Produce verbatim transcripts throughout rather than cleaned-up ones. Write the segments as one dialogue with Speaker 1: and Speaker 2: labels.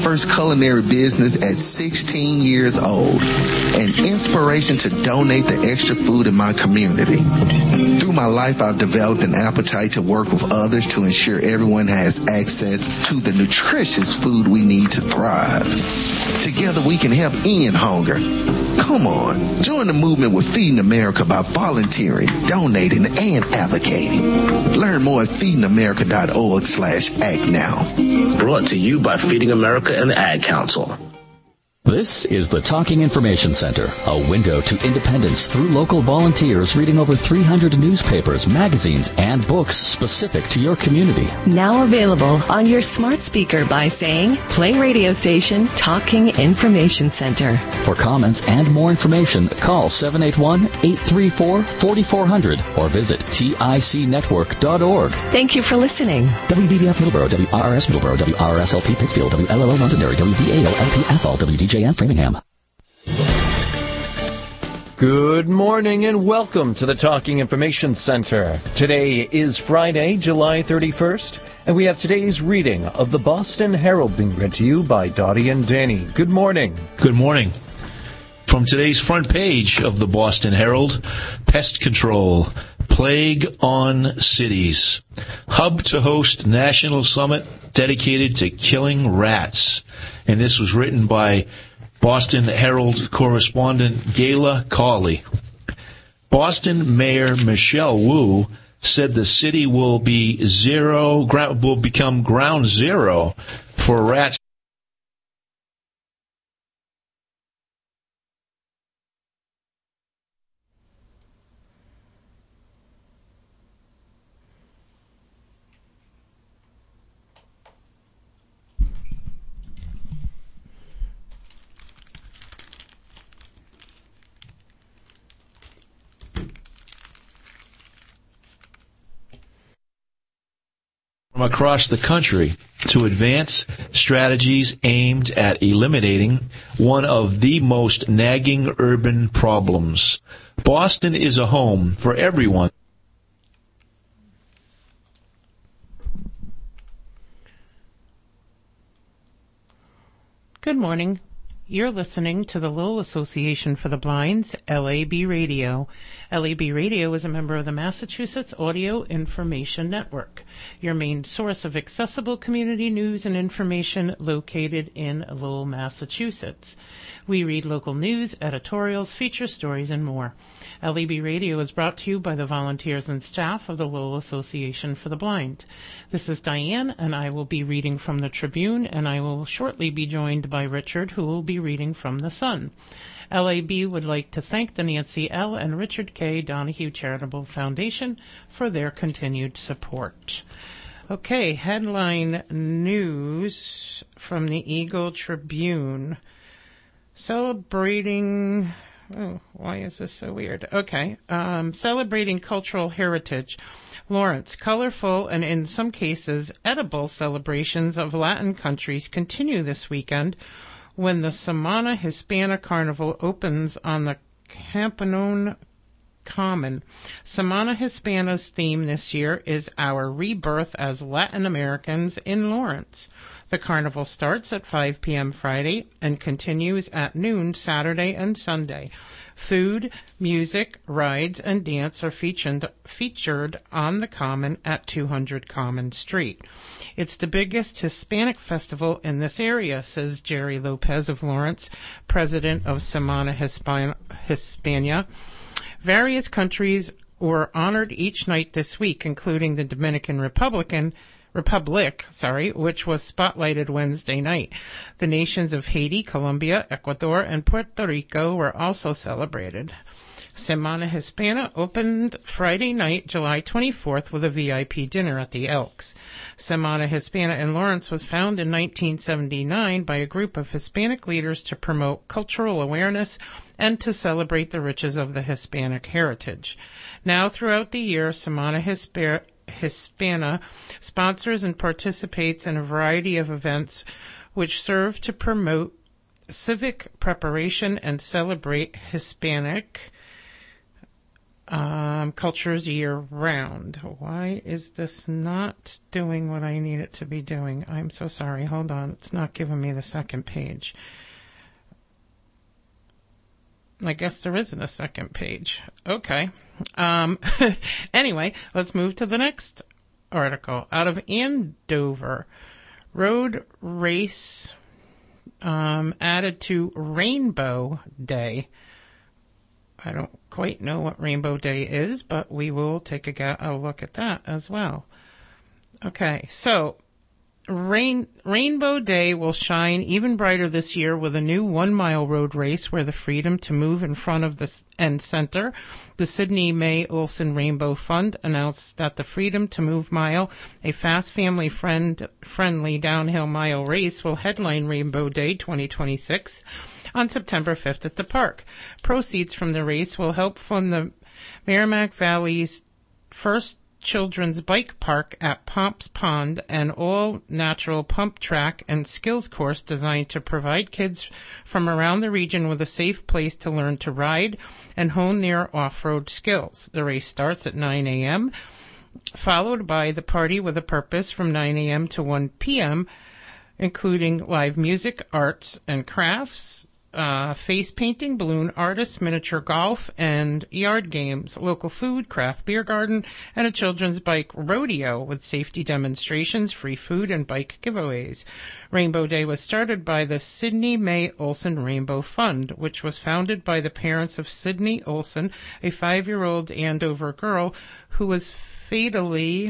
Speaker 1: first culinary business at sixteen years old. An inspiration to donate the extra food in my community. Through my life, I've developed an appetite to work with others to ensure everyone has access to the nutritious food we need to thrive. Together we can help end hunger. Come on, join the movement with Feeding America by volunteering, donating, and advocating. Learn more at feedingamerica.org slash act now.
Speaker 2: Brought to you by Feeding America and the Ad Council.
Speaker 3: This is the Talking Information Center, a window to independence through local volunteers reading over three hundred newspapers, magazines, and books specific to your community.
Speaker 4: Now available on your smart speaker by saying, play radio station Talking Information Center.
Speaker 3: For comments and more information, call seven eight one, eight three four, four four zero zero or visit tic network dot org.
Speaker 4: Thank you for listening.
Speaker 3: W B B F Middleborough, W R R S Middleborough, W R R S L P Pittsfield, W L L O Londonderry, W V A O L P F L, W D J N Framingham.
Speaker 5: Good morning and welcome to the Talking Information Center. Today is Friday, July thirty-first, and we have today's reading of the Boston Herald being read to you by Dottie and Danny. Good morning.
Speaker 6: Good morning. From today's front page of the Boston Herald, pest control, plague on cities. Hub to host national summit dedicated to killing rats. And this was written by Boston Herald correspondent Gayla Cawley. Boston Mayor Michelle Wu said the city will be zero, will become ground zero for rats. From across the country to advance strategies aimed at eliminating one of the most nagging urban problems. Boston is a home for everyone.
Speaker 7: Good morning. You're listening to the Lowell Association for the Blind's L A B Radio. L A B Radio is a member of the Massachusetts Audio Information Network, your main source of accessible community news and information located in Lowell, Massachusetts. We read local news, editorials, feature stories, and more. L A B Radio is brought to you by the volunteers and staff of the Lowell Association for the Blind. This is Diane, and I will be reading from the Tribune, and I will shortly be joined by Richard, who will be reading from the Sun. L A B would like to thank the Nancy L. and Richard K. Donahue Charitable Foundation for their continued support. Okay, headline news from the Eagle Tribune. Celebrating... Oh, why is this so weird? Okay. Um, celebrating cultural heritage. Lawrence, colorful and in some cases edible celebrations of Latin countries continue this weekend when the Semana Hispana Carnival opens on the Campanone Common. Semana Hispana's theme this year is our rebirth as Latin Americans in Lawrence. The carnival starts at five p.m. Friday and continues at noon Saturday and Sunday. Food, music, rides, and dance are featured, featured on the Common at two hundred Common Street. It's the biggest Hispanic festival in this area, says Jerry Lopez of Lawrence, president of Semana Hispana, Hispania. Various countries were honored each night this week, including the Dominican Republican Republic, sorry, which was spotlighted Wednesday night. The nations of Haiti, Colombia, Ecuador, and Puerto Rico were also celebrated. Semana Hispana opened Friday night, July twenty-fourth, with a V I P dinner at the Elks. Semana Hispana in Lawrence was founded in nineteen seventy-nine by a group of Hispanic leaders to promote cultural awareness and to celebrate the riches of the Hispanic heritage. Now, throughout the year, Semana Hispana Hispana sponsors and participates in a variety of events which serve to promote civic preparation and celebrate Hispanic Um, cultures year-round. Why is this not doing what I need it to be doing? I'm so sorry. Hold on. It's not giving me the second page. I guess there isn't a second page. Okay. Um, anyway, let's move to the next article. Out of Andover, road race um, added to Rainbow Day. I don't quite know what Rainbow Day is, but we will take a, ga- a look at that as well. Okay, so Rain, Rainbow Day will shine even brighter this year with a new one-mile road race where the freedom to move in front of the and center. The Sidney Mae Olson Rainbow Fund announced that the Freedom to Move Mile, a fast family friend friendly downhill mile race, will headline Rainbow Day twenty twenty-six on September fifth at the park. Proceeds from the race will help fund the Merrimack Valley's first children's bike park at Pomps Pond, an all-natural pump track and skills course designed to provide kids from around the region with a safe place to learn to ride and hone their off-road skills. The race starts at nine a.m., followed by the Party with a Purpose from nine a.m. to one p.m., including live music, arts and crafts, Uh, face painting, balloon artists, miniature golf, and yard games, local food, craft beer garden, and a children's bike rodeo with safety demonstrations, free food, and bike giveaways. Rainbow Day was started by the Sidney Mae Olson Rainbow Fund, which was founded by the parents of Sidney Olson, a five-year-old Andover girl who was fatally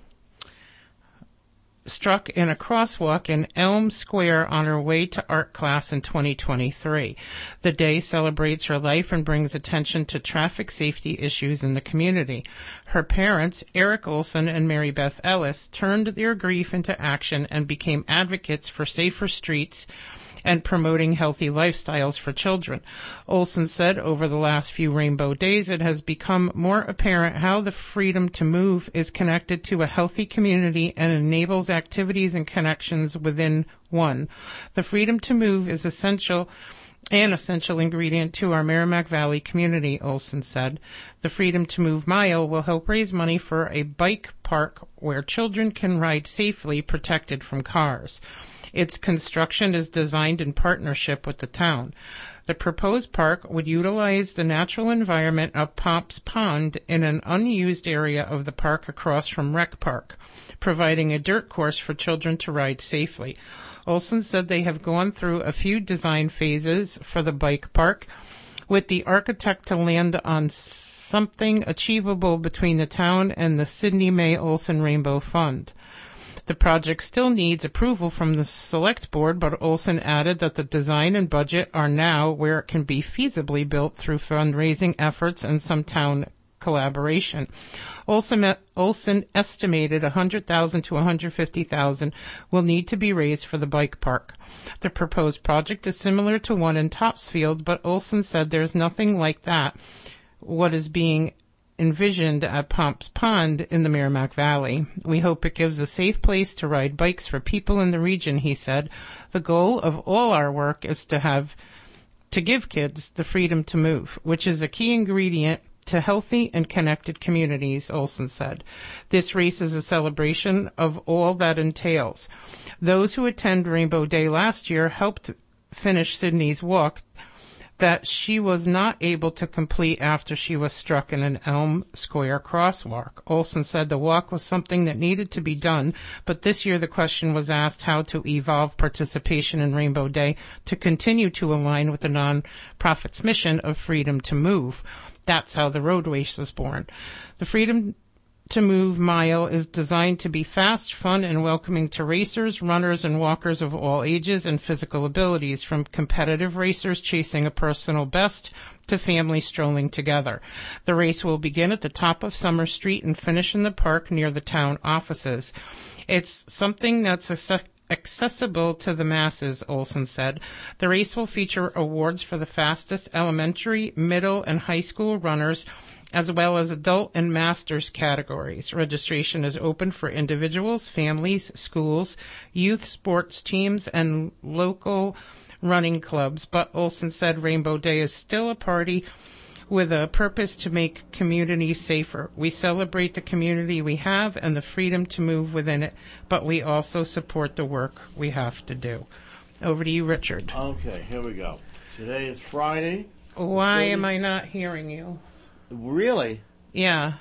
Speaker 7: struck in a crosswalk in Elm Square on her way to art class in twenty twenty-three. The day celebrates her life and brings attention to traffic safety issues in the community. Her parents, Eric Olson and Mary Beth Ellis, turned their grief into action and became advocates for safer streets and promoting healthy lifestyles for children. Olson said over the last few Rainbow Days, it has become more apparent how the freedom to move is connected to a healthy community and enables activities and connections within one. The freedom to move is essential, an essential ingredient to our Merrimack Valley community, Olson said. The Freedom to Move Mile will help raise money for a bike park where children can ride safely, protected from cars. Its construction is designed in partnership with the town. The proposed park would utilize the natural environment of Pomps Pond in an unused area of the park across from Rec Park, providing a dirt course for children to ride safely. Olson said they have gone through a few design phases for the bike park, with the architect to land on something achievable between the town and the Sidney Mae Olson Rainbow Fund. The project still needs approval from the select board, but Olson added that the design and budget are now where it can be feasibly built through fundraising efforts and some town collaboration. Olson, Olson estimated one hundred thousand dollars to one hundred fifty thousand dollars will need to be raised for the bike park. The proposed project is similar to one in Topsfield, but Olson said there's nothing like that, what is being envisioned at Pomps Pond in the Merrimack Valley. We hope it gives a safe place to ride bikes for people in the region, he said. The goal of all our work is to have, to give kids the freedom to move, which is a key ingredient to healthy and connected communities, Olson said. This race is a celebration of all that entails. Those who attend Rainbow Day last year helped finish Sydney's walk that she was not able to complete after she was struck in an Elm Square crosswalk. Olson said the walk was something that needed to be done, but this year the question was asked how to evolve participation in Rainbow Day to continue to align with the nonprofit's mission of freedom to move. That's how the road race was born. The Freedom to Move Mile is designed to be fast, fun, and welcoming to racers, runners, and walkers of all ages and physical abilities, from competitive racers chasing a personal best to families strolling together. The race will begin at the top of Summer Street and finish in the park near the town offices. It's something that's a accessible to the masses, Olson said. The race will feature awards for the fastest elementary, middle, and high school runners, as well as adult and masters categories. Registration is open for individuals, families, schools, youth sports teams, and local running clubs. But Olson said Rainbow Day is still a party with a purpose to make communities safer. We celebrate the community we have and the freedom to move within it, but we also support the work we have to do. Over to you, Richard.
Speaker 8: Okay, here we go. Today is Friday.
Speaker 7: Why am I not hearing you?
Speaker 8: Really?
Speaker 7: Yeah.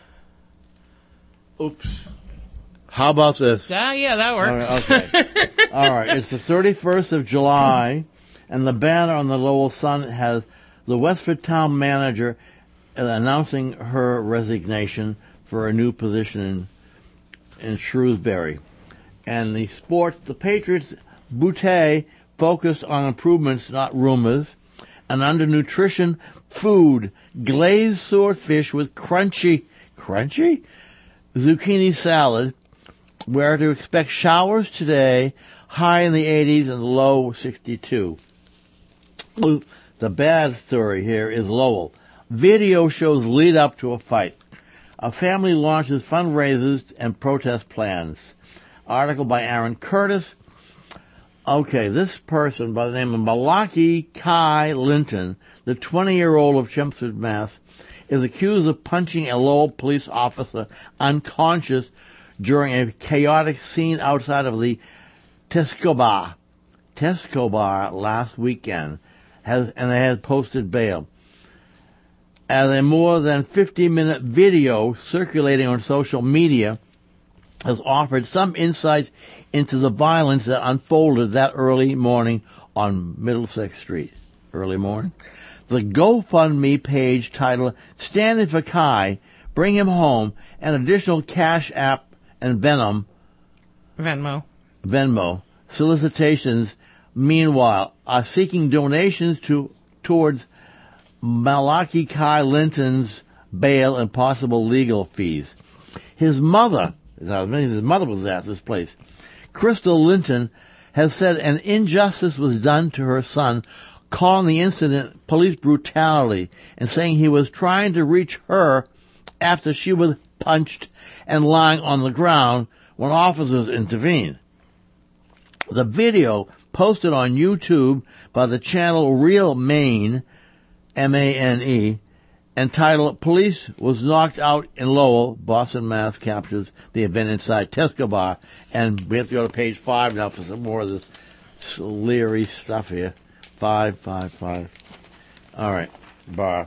Speaker 8: Oops. How about this?
Speaker 7: Ah, yeah, that works.
Speaker 8: All right, okay. All right, it's the thirty-first of July, and the banner on the Lowell Sun has the Westford town manager announcing her resignation for a new position in, in Shrewsbury. And the sports, the Patriots' Boutte focused on improvements, not rumors. And under nutrition, food, glazed swordfish with crunchy, crunchy? Zucchini salad. We're to expect showers today, high in the eighties and low sixty-two. The bad story here is Lowell. Video shows lead up to a fight. A family launches fundraisers and protest plans. Article by Aaron Curtis. Okay, this person by the name of Malaki Kai Linton, the twenty-year-old of Chelmsford, Mass., is accused of punching a Lowell police officer unconscious during a chaotic scene outside of the Tesco Bar. Tesco Bar last weekend. Has, and they had posted bail. As a more than fifty-minute video circulating on social media has offered some insights into the violence that unfolded that early morning on Middlesex Street. Early morning? The GoFundMe page titled Standing for Kai, Bring Him Home, and additional Cash App and Venom.
Speaker 7: Venmo.
Speaker 8: Venmo. Solicitations, meanwhile, are seeking donations to towards Malaki Kai Linton's bail and possible legal fees. His mother, his mother was at this place, Crystal Linton, has said an injustice was done to her son, calling the incident police brutality and saying he was trying to reach her after she was punched and lying on the ground when officers intervened. The video posted on YouTube by the channel Real Maine, M A N E, entitled Police Was Knocked Out in Lowell, Boston, Mass. Captures the event inside Tesco Bar. And we have to go to page five now for some more of this leery stuff here. Five, five, five. All right, bar.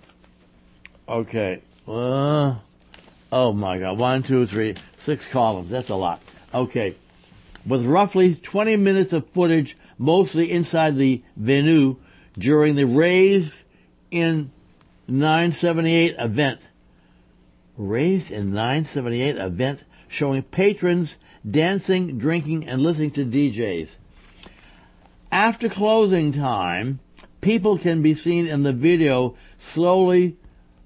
Speaker 8: Okay. Uh, oh, my God. One, two, three, six columns. That's a lot. Okay. With roughly twenty minutes of footage, mostly inside the venue, during the Raised in nine seventy-eight event. Raised in nine seventy-eight event showing patrons dancing, drinking, and listening to D Js. After closing time, people can be seen in the video slowly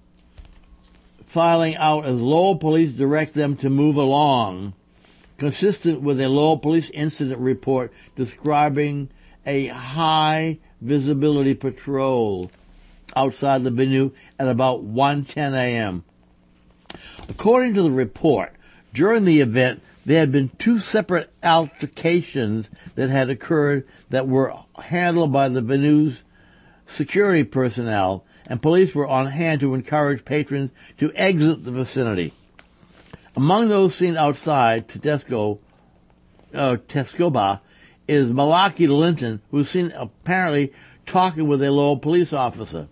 Speaker 8: filing out as Lowell police direct them to move along, consistent with a Lowell police incident report describing a high visibility patrol outside the venue at about one ten a.m. According to the report, during the event, there had been two separate altercations that had occurred that were handled by the venue's security personnel, and police were on hand to encourage patrons to exit the vicinity. Among those seen outside Tesco, uh, Tesco Bar is Malaki Linton, who's seen apparently talking with a Lowell police officer.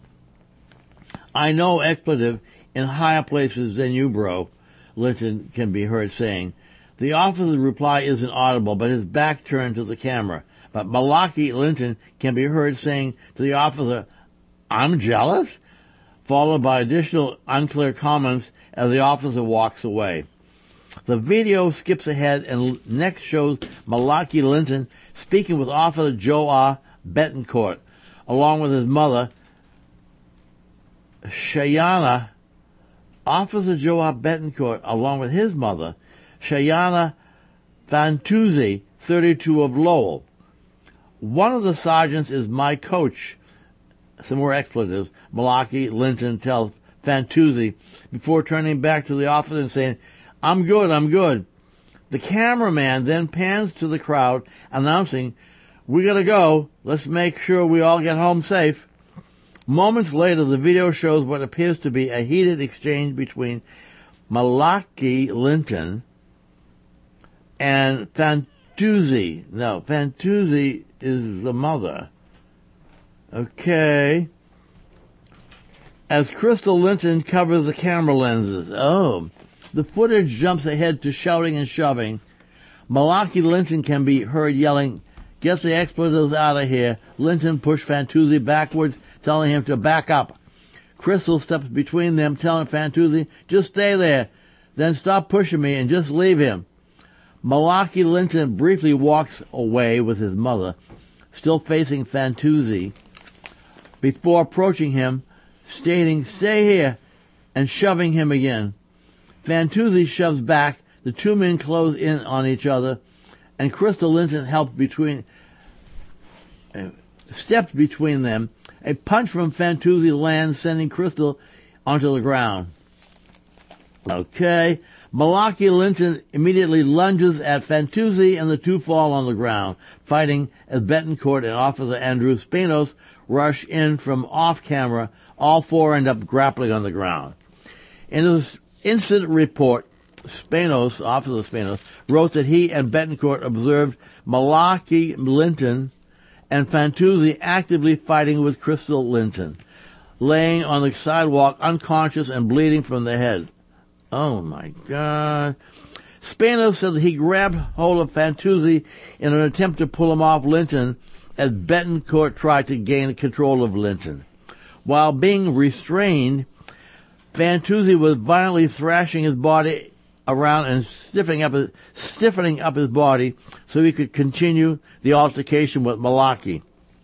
Speaker 8: I know expletive in higher places than you, bro, Linton can be heard saying. The officer's reply isn't audible, but his back turned to the camera. But Malaki Linton can be heard saying to the officer, I'm jealous? Followed by additional unclear comments as the officer walks away. The video skips ahead and next shows Malaki Linton speaking with Officer Joe R. Betancourt, along with his mother, Shayana. Officer Joe R. Betancourt, along with his mother, Shayana Fantuzzi, thirty-two, of Lowell. One of the sergeants is my coach. Some more expletives. Malaki Linton tells Fantuzzi before turning back to the officer and saying, I'm good, I'm good. The cameraman then pans to the crowd, announcing, we gotta go. Let's make sure we all get home safe. Moments later, the video shows what appears to be a heated exchange between Malaki Linton and Fantuzzi. No, Fantuzzi is the mother. Okay. As Crystal Linton covers the camera lenses. Oh. The footage jumps ahead to shouting and shoving. Malaki Linton can be heard yelling, "Get the expletives out of here." Linton pushed Fantuzzi backwards, telling him to back up. Crystal steps between them, telling Fantuzzi, "Just stay there. Then stop pushing me and just leave him." Malaki Linton briefly walks away with his mother, still facing Fantuzzi, before approaching him, stating, "Stay here," and shoving him again. Fantuzzi shoves back. The two men close in on each other, and Crystal Linton helps between, uh, steps between them. A punch from Fantuzzi lands, sending Crystal onto the ground. Okay. Malaki Linton immediately lunges at Fantuzzi, and the two fall on the ground, fighting as Betancourt and Officer Andrew Spanos rush in from off-camera. All four end up grappling on the ground. In his incident report, Spanos, Officer Spanos, wrote that he and Betancourt observed Malaki Linton and Fantuzzi actively fighting with Crystal Linton, laying on the sidewalk unconscious and bleeding from the head. Oh my God. Spanos said that he grabbed hold of Fantuzzi in an attempt to pull him off Linton as Betancourt tried to gain control of Linton. While being restrained, Fantuzzi was violently thrashing his body around and stiffening up his, stiffening up his body so he could continue the altercation with Malaki.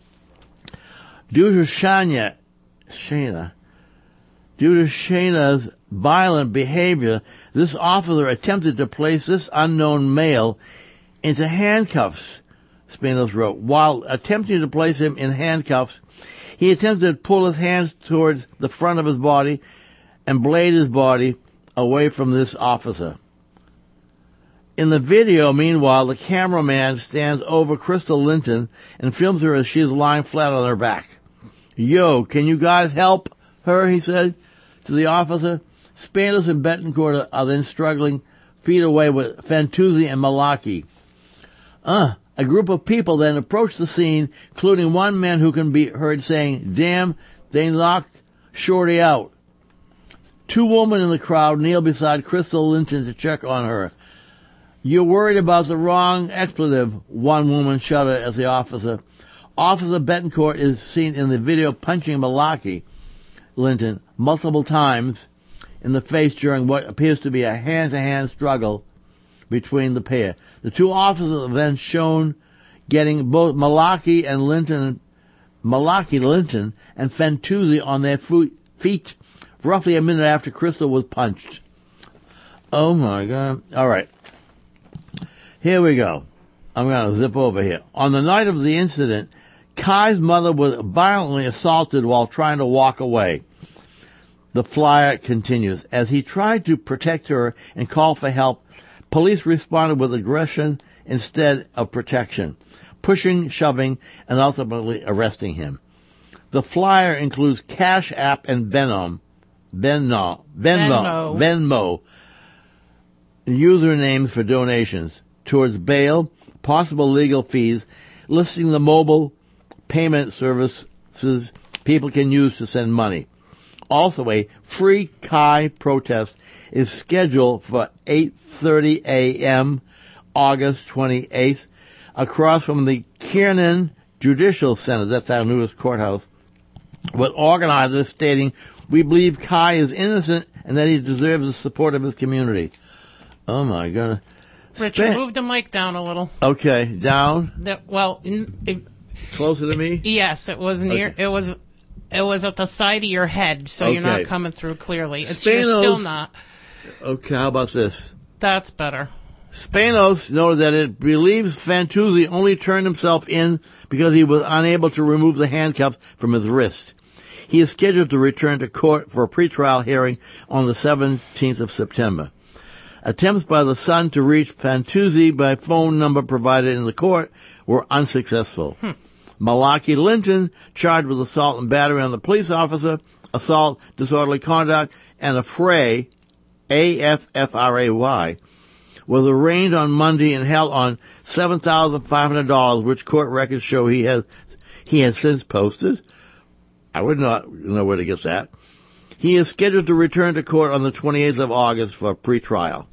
Speaker 8: Due to Shania, Shana, due to Shana's violent behavior, this officer attempted to place this unknown male into handcuffs, Spanos wrote. While attempting to place him in handcuffs, he attempted to pull his hands towards the front of his body and blade his body away from this officer. In the video, meanwhile, the cameraman stands over Crystal Linton and films her as she is lying flat on her back. "Yo, can you guys help her?" he said to the officer. Spanos and Betancourt are then struggling feet away with Fantuzzi and Malaki. Uh, a group of people then approach the scene, including one man who can be heard saying, "Damn, they knocked Shorty out." Two women in the crowd kneel beside Crystal Linton to check on her. "You're worried about the wrong expletive," one woman shouted at the officer. Officer Betancourt is seen in the video punching Malaki Linton multiple times in the face during what appears to be a hand-to-hand struggle between the pair. The two officers are then shown getting both Malaki and Linton, Malaki Linton and Fantuzzi on their feet roughly a minute after Crystal was punched. Oh my God. All right. Here we go. I'm going to zip over here. On the night of the incident, Kai's mother was violently assaulted while trying to walk away. The flyer continues. As he tried to protect her and call for help, police responded with aggression instead of protection, pushing, shoving, and ultimately arresting him. The flyer includes Cash App and Venmo, Venmo, Venmo, Venmo, usernames for donations towards bail, possible legal fees, listing the mobile payment services people can use to send money. Also, a free Kai protest is scheduled for eight thirty a.m. August twenty-eighth across from the Kiernan Judicial Center. That's our newest courthouse. With organizers stating, "We believe Kai is innocent and that he deserves the support of his community." Oh my God.
Speaker 7: Richard,
Speaker 8: Span-
Speaker 7: move the mic down a little.
Speaker 8: Okay, down.
Speaker 7: The, well, in, it,
Speaker 8: closer to me.
Speaker 7: Yes, it was near.
Speaker 8: Okay.
Speaker 7: It was. It was at the side of your head, so
Speaker 8: Okay.
Speaker 7: you're not coming through clearly. It's
Speaker 8: Spanos,
Speaker 7: you're still not.
Speaker 8: Okay, how about this?
Speaker 7: That's better.
Speaker 8: Spanos noted that it believes Fantuzzi only turned himself in because he was unable to remove the handcuffs from his wrist. He is scheduled to return to court for a pretrial hearing on the seventeenth of September. Attempts by the son to reach Fantuzzi by phone number provided in the court were unsuccessful. Hmm. Malaki Linton, charged with assault and battery on the police officer, assault, disorderly conduct, and affray, A F F R A Y, was arraigned on Monday and held on seven thousand five hundred dollars, which court records show he has he has since posted. I would not know where to get that. He is scheduled to return to court on the twenty-eighth of August for pretrial.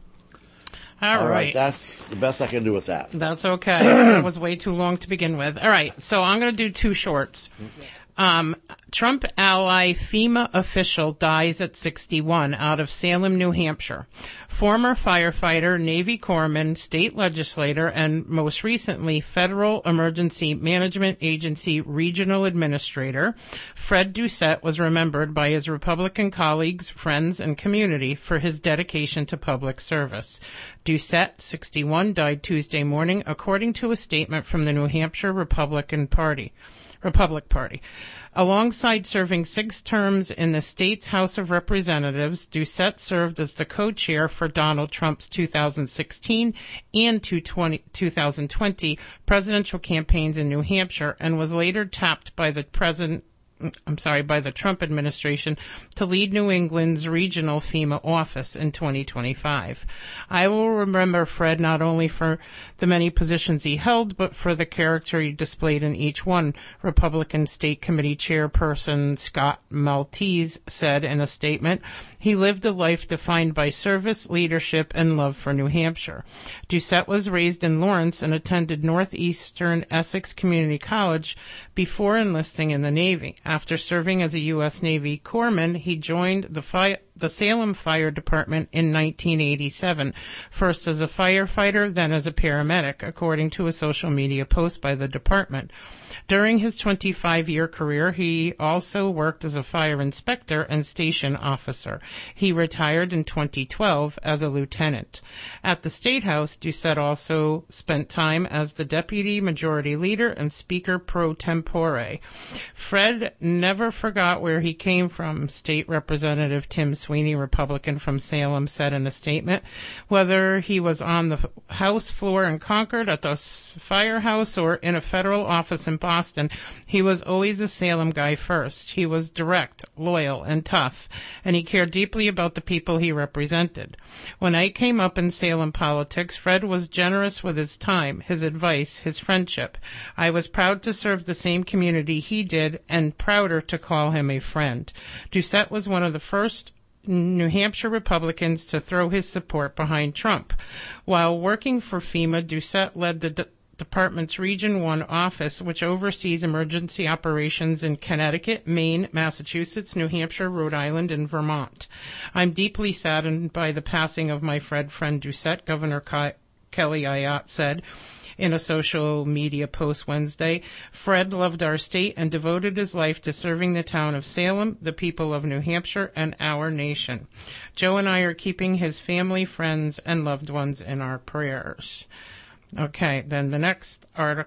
Speaker 7: All,
Speaker 8: All right.
Speaker 7: right.
Speaker 8: That's the best I can do with that.
Speaker 7: That's okay. That was way too long to begin with. All right, so I'm going to do two shorts. Um, Trump ally FEMA official dies at sixty-one out of Salem, New Hampshire. Former firefighter, Navy corpsman, state legislator, and most recently Federal Emergency Management Agency regional administrator, Fred Doucette was remembered by his Republican colleagues, friends, and community for his dedication to public service. Doucette, sixty-one, died Tuesday morning, according to a statement from the New Hampshire Republican Party. Republic Party. Alongside serving six terms in the state's House of Representatives, Doucette served as the co-chair for Donald Trump's two thousand sixteen and two thousand twenty presidential campaigns in New Hampshire and was later tapped by the president I'm sorry, by the Trump administration to lead New England's regional FEMA office in twenty twenty-five. I will remember Fred not only for the many positions he held, but for the character he displayed in each one, Republican State Committee Chairperson Scott Maltese said in a statement. He lived a life defined by service, leadership, and love for New Hampshire. Doucette was raised in Lawrence and attended Northeastern Essex Community College before enlisting in the Navy. After serving as a U S Navy corpsman, he joined the, fi- the Salem Fire Department in nineteen eighty-seven, first as a firefighter, then as a paramedic, according to a social media post by the department. During his twenty-five-year career, he also worked as a fire inspector and station officer. He retired in twenty twelve as a lieutenant. At the State House, Doucette also spent time as the deputy majority leader and speaker pro tempore. Fred never forgot where he came from, State Representative Tim Sweeney, Republican from Salem, said in a statement. Whether he was on the House floor in Concord, at the firehouse, or in a federal office in Boston, he was always a Salem guy first. He was direct, loyal, and tough, and he cared deeply about the people he represented. When I came up in Salem politics, Fred was generous with his time, his advice, his friendship. I was proud to serve the same community he did, and prouder to call him a friend. Doucette was one of the first New Hampshire Republicans to throw his support behind Trump. While working for FEMA, Doucette led the de- department's Region one office, which oversees emergency operations in Connecticut, Maine, Massachusetts, New Hampshire, Rhode Island, and Vermont. I'm deeply saddened by the passing of my Fred friend Doucette, Governor Ke- Kelly Ayotte said in a social media post Wednesday. Fred loved our state and devoted his life to serving the town of Salem, the people of New Hampshire, and our nation. Joe and I are keeping his family, friends, and loved ones in our prayers. Okay, then the next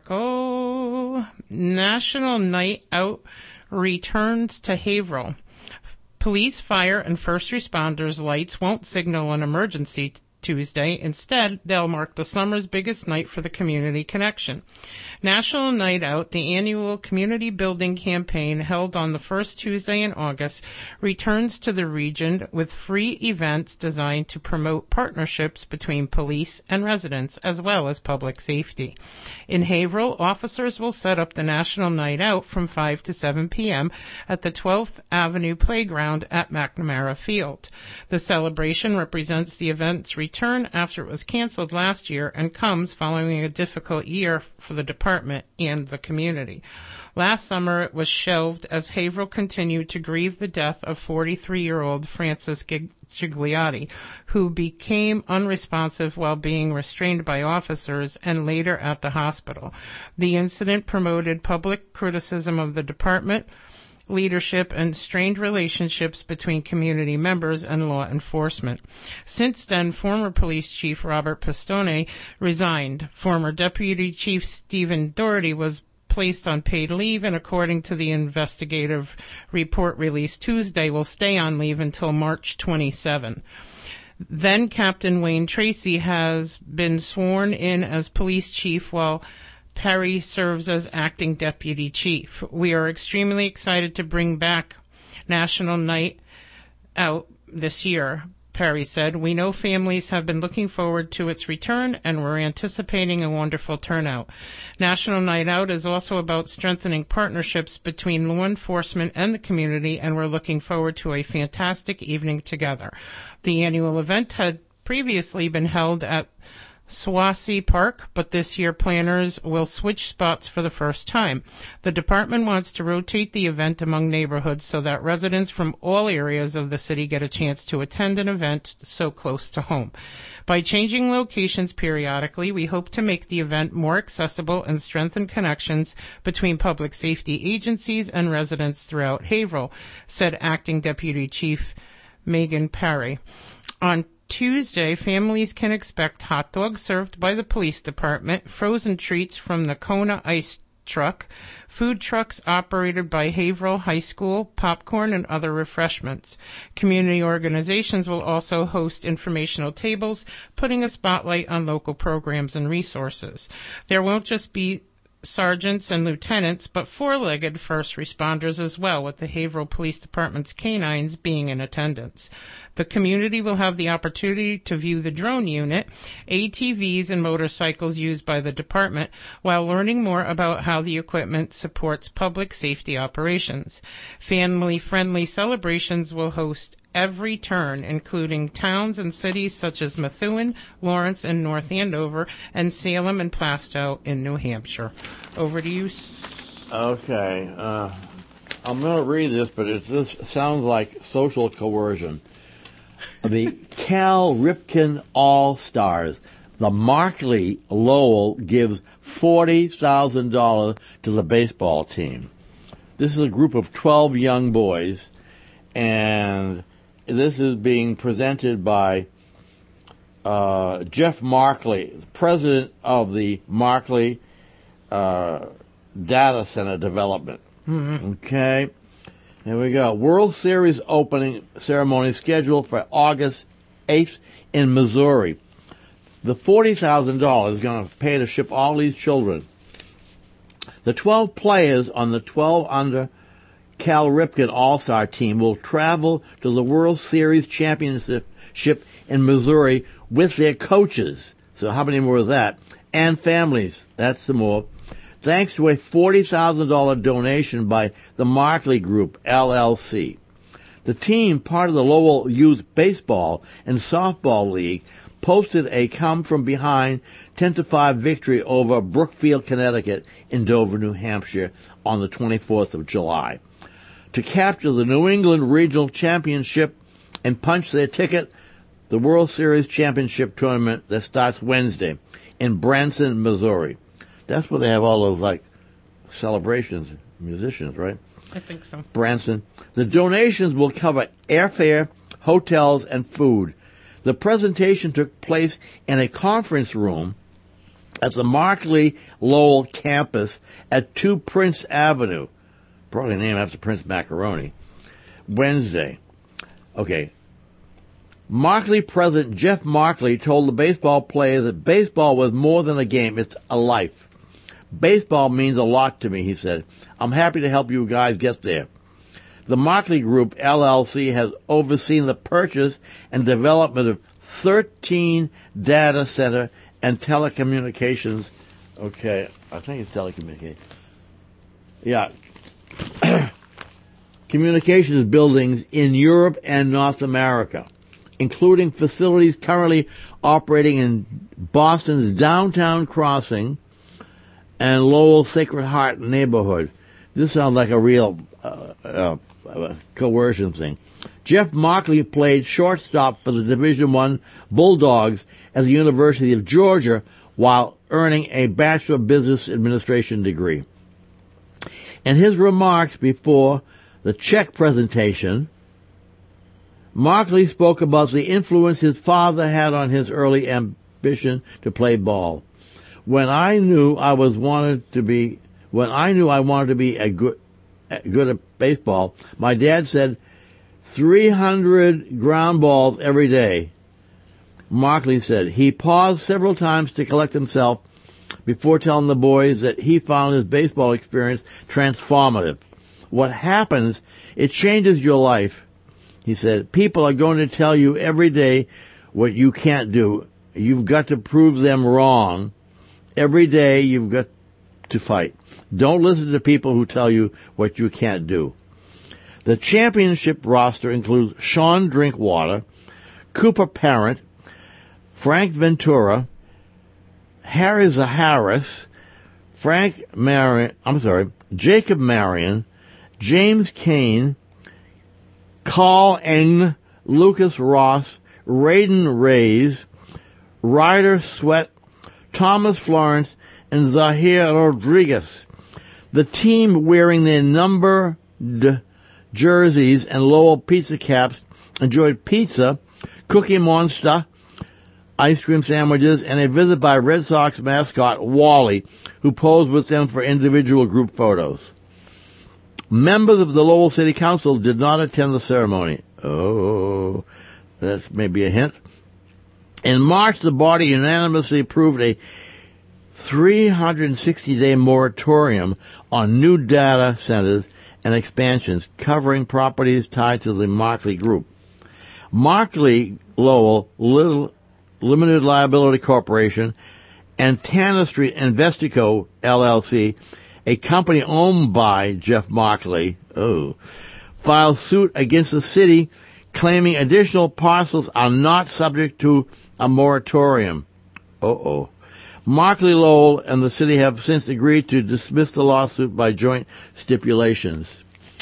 Speaker 7: article. National Night Out returns to Haverhill. Police, fire, and first responders' lights won't signal an emergency t- Tuesday. Instead, they'll mark the summer's biggest night for the Community Connection. National Night Out, the annual community building campaign held on the first Tuesday in August, returns to the region with free events designed to promote partnerships between police and residents, as well as public safety. In Haverhill, officers will set up the National Night Out from five to seven p.m. at the twelfth Avenue Playground at McNamara Field. The celebration represents the event's return after it was canceled last year and comes following a difficult year for the department and the community. Last summer, it was shelved as Haverhill continued to grieve the death of forty-three-year-old Francis Gigliotti, who became unresponsive while being restrained by officers and later at the hospital. The incident promoted public criticism of the department, leadership, and strained relationships between community members and law enforcement. Since then, former police chief Robert Pistone resigned. Former deputy chief Stephen Doherty was placed on paid leave, and according to the investigative report released Tuesday, will stay on leave until March twenty-seventh. Then Captain Wayne Tracy has been sworn in as police chief, while Perry serves as acting deputy chief. We are extremely excited to bring back National Night Out this year, Perry said. We know families have been looking forward to its return, and we're anticipating a wonderful turnout. National Night Out is also about strengthening partnerships between law enforcement and the community, and we're looking forward to a fantastic evening together. The annual event had previously been held at Swassey Park, but this year planners will switch spots for the first time. The department wants to rotate the event among neighborhoods so that residents from all areas of the city get a chance to attend an event so close to home. By changing locations periodically, we hope to make the event more accessible and strengthen connections between public safety agencies and residents throughout Haverhill, said Acting Deputy Chief Megan Perry. On Tuesday, families can expect hot dogs served by the police department, frozen treats from the Kona Ice Truck, food trucks operated by Haverhill High School, popcorn, and other refreshments. Community organizations will also host informational tables, putting a spotlight on local programs and resources. There won't just be sergeants and lieutenants, but four-legged first responders as well, with the Haverhill Police Department's canines being in attendance. The community will have the opportunity to view the drone unit, A T Vs, and motorcycles used by the department, while learning more about how the equipment supports public safety operations. Family-friendly celebrations will host every turn, including towns and cities such as Methuen, Lawrence, and North Andover, and Salem and Plastow in New Hampshire. Over to you.
Speaker 8: Okay. Uh, I'm going to read this, but it this sounds like social coercion. The Cal Ripken All-Stars. The Markley Lowell gives forty thousand dollars to the baseball team. This is a group of twelve young boys, and this is being presented by uh, Jeff Markley, president of the Markley uh, Data Center Development. Mm-hmm. Okay, here we go. World Series opening ceremony scheduled for August eighth in Missouri. The forty thousand dollars is going to pay to ship all these children. The twelve players on the twelve under Cal Ripken All-Star team will travel to the World Series Championship in Missouri with their coaches. So how many more is that? And families. That's some more. Thanks to a forty thousand dollars donation by the Markley Group, L L C. The team, part of the Lowell Youth Baseball and Softball League, posted a come-from-behind ten to five victory over Brookfield, Connecticut in Dover, New Hampshire on the twenty-fourth of July. To capture the New England Regional Championship and punch their ticket, the World Series Championship tournament that starts Wednesday in Branson, Missouri. That's where they have all those, like, celebrations, musicians, right?
Speaker 7: I think so.
Speaker 8: Branson. The donations will cover airfare, hotels, and food. The presentation took place in a conference room at the Markley Lowell campus at two Prince Avenue. Probably named after Prince Macaroni. Wednesday. Okay. Markley president Jeff Markley told the baseball players that baseball was more than a game. It's a life. Baseball means a lot to me, he said. I'm happy to help you guys get there. The Markley Group, L L C, has overseen the purchase and development of thirteen data center and telecommunications. Okay, I think it's telecommunications. Yeah. Communications buildings in Europe and North America, including facilities currently operating in Boston's Downtown Crossing and Lowell Sacred Heart neighborhood. This sounds like a real uh, uh, uh, coercion thing. Jeff Markley played shortstop for the Division One Bulldogs at the University of Georgia while earning a Bachelor of Business Administration degree. In his remarks before the check presentation, Markley spoke about the influence his father had on his early ambition to play ball. When I knew I was wanted to be, when I knew I wanted to be a good, good at baseball, my dad said, three hundred ground balls every day. Markley said he paused several times to collect himself before telling the boys that he found his baseball experience transformative. What happens, it changes your life. He said, people are going to tell you every day what you can't do. You've got to prove them wrong. Every day you've got to fight. Don't listen to people who tell you what you can't do. The championship roster includes Sean Drinkwater, Cooper Parent, Frank Ventura, Harry Zaharis, Frank Marion, I'm sorry, Jacob Marion, James Kane, Carl Eng, Lucas Ross, Raiden Reyes, Ryder Sweat, Thomas Florence, and Zahir Rodriguez. The team wearing their numbered jerseys and Lowell pizza caps enjoyed pizza, Cookie Monster, ice cream sandwiches, and a visit by Red Sox mascot Wally, who posed with them for individual group photos. Members of the Lowell City Council did not attend the ceremony. Oh, that's maybe a hint. In March, the body unanimously approved a three hundred sixty day moratorium on new data centers and expansions covering properties tied to the Markley Group. Markley Lowell Little Limited Liability Corporation and Tanner Street Investico L L C, a company owned by Jeff Markley, oh, filed suit against the city claiming additional parcels are not subject to a moratorium. Uh-oh. Markley Lowell and the city have since agreed to dismiss the lawsuit by joint stipulations.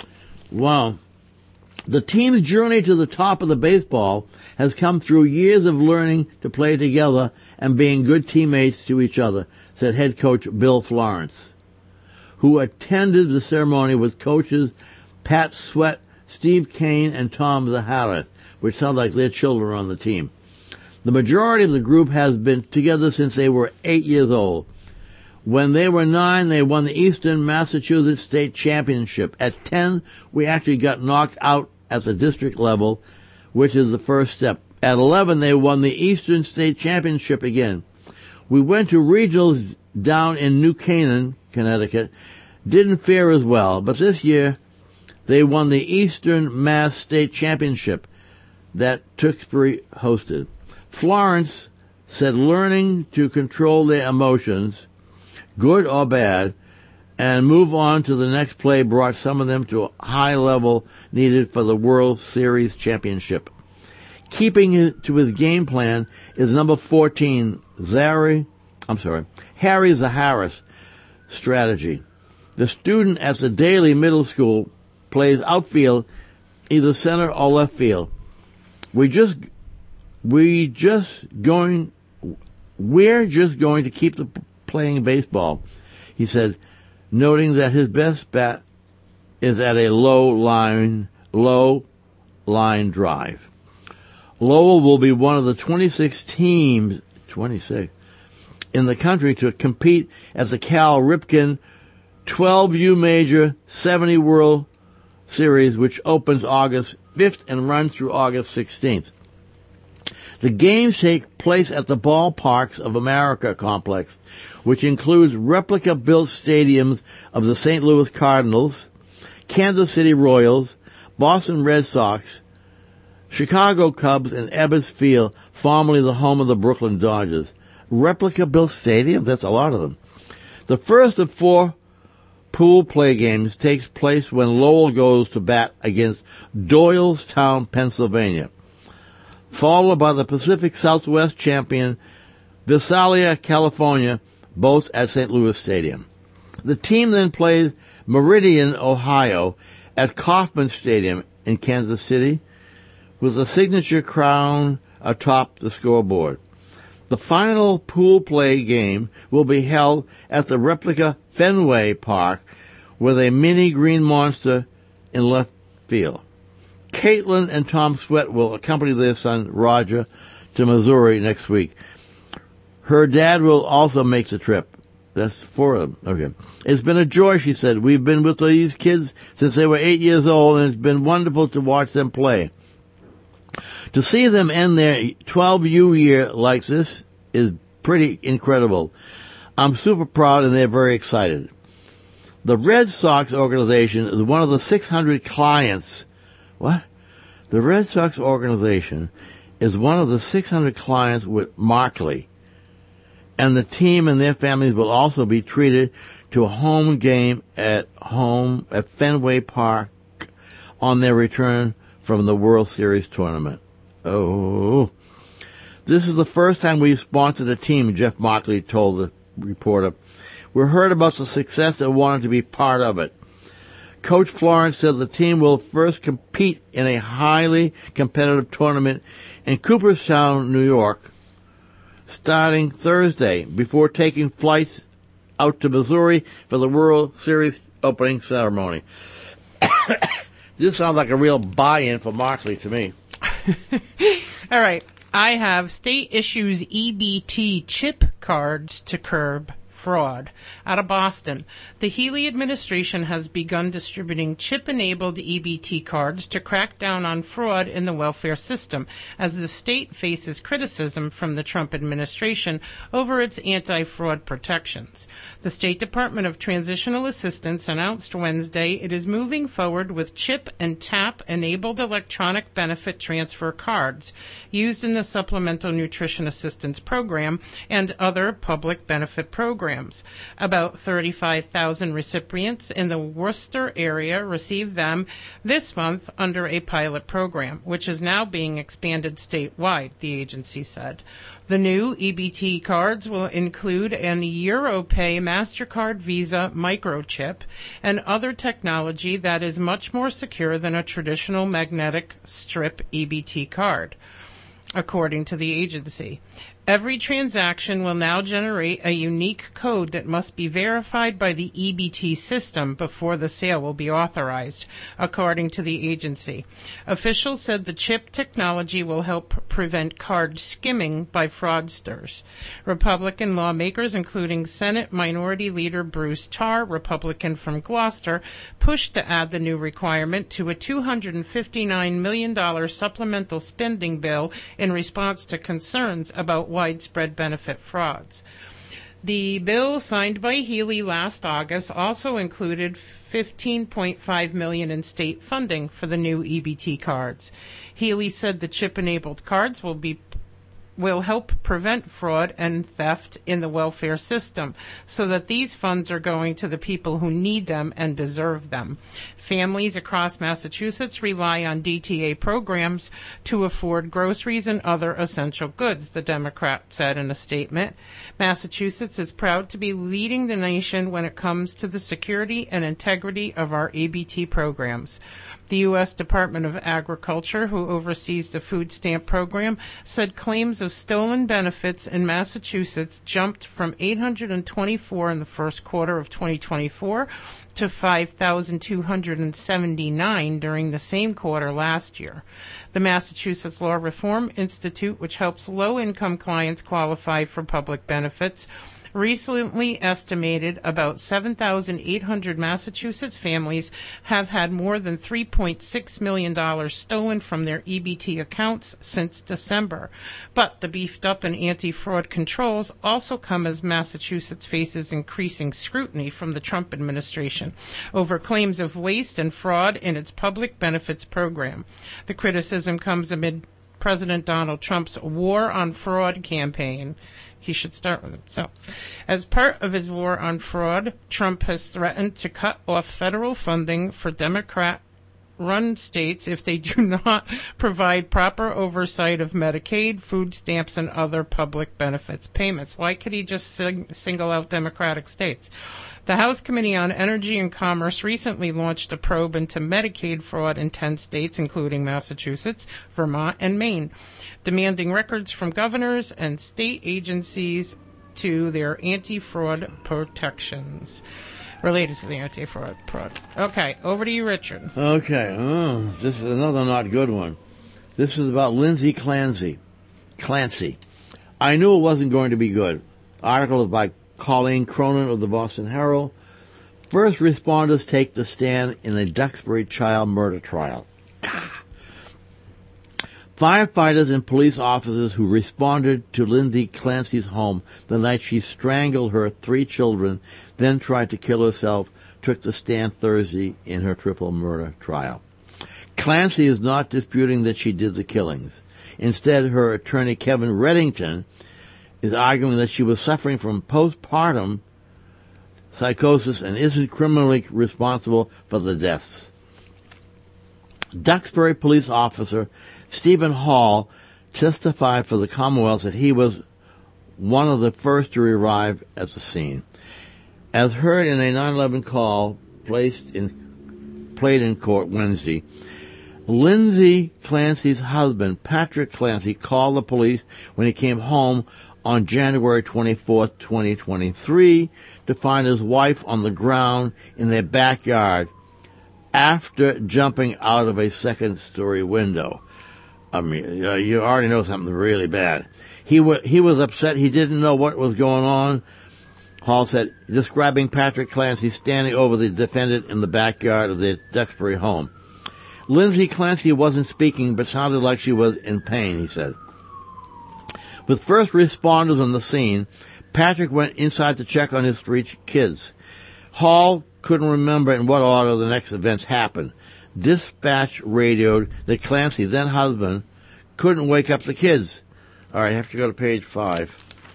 Speaker 8: Wow. The team's journey to the top of the baseball has come through years of learning to play together and being good teammates to each other, said head coach Bill Florence, who attended the ceremony with coaches Pat Sweat, Steve Kane, and Tom Zaharis, which sounds like their children on the team. The majority of the group has been together since they were eight years old. When they were nine, they won the Eastern Massachusetts State Championship. At ten, we actually got knocked out at the district level, which is the first step. At eleven, they won the Eastern State Championship again. We went to regionals down in New Canaan, Connecticut. Didn't fare as well, but this year they won the Eastern Mass State Championship that Tewksbury hosted. Florence said learning to control their emotions, good or bad, and move on to the next play brought some of them to a high level needed for the World Series championship. Keeping to his game plan is number fourteen, Zari, I'm sorry, Harry Zaharis strategy. The student at the Daly Middle School plays outfield, either center or left field. We just, we just going, we're just going to keep the playing baseball, he said, noting that his best bat is at a low line, low line drive. Lowell will be one of the twenty-six teams, twenty-six, in the country to compete at the Cal Ripken twelve U Major seventy World Series, which opens August fifth and runs through August sixteenth. The games take place at the Ballparks of America complex, which includes replica-built stadiums of the Saint Louis Cardinals, Kansas City Royals, Boston Red Sox, Chicago Cubs, and Ebbets Field, formerly the home of the Brooklyn Dodgers. Replica-built stadiums? That's a lot of them. The first of four pool play games takes place when Lowell goes to bat against Doylestown, Pennsylvania, followed by the Pacific Southwest champion Visalia, California, both at Saint Louis Stadium. The team then plays Meridian, Ohio, at Kauffman Stadium in Kansas City, with a signature crown atop the scoreboard. The final pool play game will be held at the replica Fenway Park with a mini green monster in left field. Caitlin and Tom Sweat will accompany their son Roger to Missouri next week. Her dad will also make the trip. That's four of them. Okay. It's been a joy, she said. We've been with these kids since they were eight years old, and it's been wonderful to watch them play. To see them end their twelve U year like this is pretty incredible. I'm super proud and they're very excited. The Red Sox organization is one of the six hundred clients. What? The Red Sox organization is one of the six hundred clients with Markley, and the team and their families will also be treated to a home game at home at Fenway Park on their return from the World Series tournament. Oh. This is the first time we've sponsored a team, Jeff Markley told the reporter. We heard about the success and wanted to be part of it. Coach Florence said the team will first compete in a highly competitive tournament in Cooperstown, New York, starting Thursday, before taking flights out to Missouri for the World Series opening ceremony. This sounds like a real buy-in for Markley to me.
Speaker 7: All right. I have state issues E B T chip cards to curb fraud. Out of Boston, the Healy administration has begun distributing chip-enabled E B T cards to crack down on fraud in the welfare system, as the state faces criticism from the Trump administration over its anti-fraud protections. The State Department of Transitional Assistance announced Wednesday it is moving forward with chip and tap-enabled electronic benefit transfer cards used in the Supplemental Nutrition Assistance Program and other public benefit programs. About thirty-five thousand recipients in the Worcester area received them this month under a pilot program, which is now being expanded statewide, the agency said. The new E B T cards will include an EuroPay MasterCard Visa microchip and other technology that is much more secure than a traditional magnetic strip E B T card, according to the agency. Every transaction will now generate a unique code that must be verified by the E B T system before the sale will be authorized, according to the agency. Officials said the chip technology will help prevent card skimming by fraudsters. Republican lawmakers, including Senate Minority Leader Bruce Tarr, Republican from Gloucester, pushed to add the new requirement to a two hundred fifty-nine million dollars supplemental spending bill in response to concerns about widespread benefit frauds. The bill signed by Healy last August also included fifteen point five million dollars in state funding for the new E B T cards. Healy said the chip-enabled cards will be will help prevent fraud and theft in the welfare system, so that these funds are going to the people who need them and deserve them. Families across Massachusetts rely on D T A programs to afford groceries and other essential goods, the Democrat said in a statement. Massachusetts is proud to be leading the nation when it comes to the security and integrity of our E B T programs. The U S Department of Agriculture, who oversees the food stamp program, said claims of stolen benefits in Massachusetts jumped from eight hundred twenty-four in the first quarter of twenty twenty-four to five thousand two hundred seventy-nine during the same quarter last year. The Massachusetts Law Reform Institute, which helps low-income clients qualify for public benefits, recently estimated about seven thousand eight hundred Massachusetts families have had more than three point six million dollars stolen from their E B T accounts since December. But the beefed up and anti-fraud controls also come as Massachusetts faces increasing scrutiny from the Trump administration over claims of waste and fraud in its public benefits program. The criticism comes amid President Donald Trump's War on Fraud campaign. He should start with himself. As part of his war on fraud, Trump has threatened to cut off federal funding for Democrat-run states if they do not provide proper oversight of Medicaid, food stamps, and other public benefits payments. Why could he just sing- single out Democratic states? The House Committee on Energy and Commerce recently launched a probe into Medicaid fraud in ten states, including Massachusetts, Vermont, and Maine, demanding records from governors and state agencies to their anti-fraud protections. Related to the anti-fraud fraud. Okay, over to you, Richard.
Speaker 8: Okay, oh, this is another not good one. This is about Lindsay Clancy. Clancy. I knew it wasn't going to be good. Article is by Colleen Cronin of the Boston Herald. First responders take the stand in a Duxbury child murder trial. Firefighters and police officers who responded to Lindsay Clancy's home the night she strangled her three children, then tried to kill herself, took the stand Thursday in her triple murder trial. Clancy is not disputing that she did the killings. Instead, her attorney, Kevin Reddington, is arguing that she was suffering from postpartum psychosis and isn't criminally responsible for the deaths. Duxbury police officer Stephen Hall testified for the Commonwealth that he was one of the first to arrive at the scene. As heard in a nine eleven call placed in, played in court Wednesday, Lindsay Clancy's husband, Patrick Clancy, called the police when he came home on January twenty-fourth, twenty twenty-three, to find his wife on the ground in their backyard after jumping out of a second-story window. I mean, uh, you already know something really bad. He, w- he was upset. He didn't know what was going on. Hall said, describing Patrick Clancy standing over the defendant in the backyard of their Duxbury home. Lindsay Clancy wasn't speaking, but sounded like she was in pain, he said. With first responders on the scene, Patrick went inside to check on his three kids. Hall couldn't remember in what order the next events happened. Dispatch radioed that Clancy, then husband, couldn't wake up the kids. All right, I have to go to page five.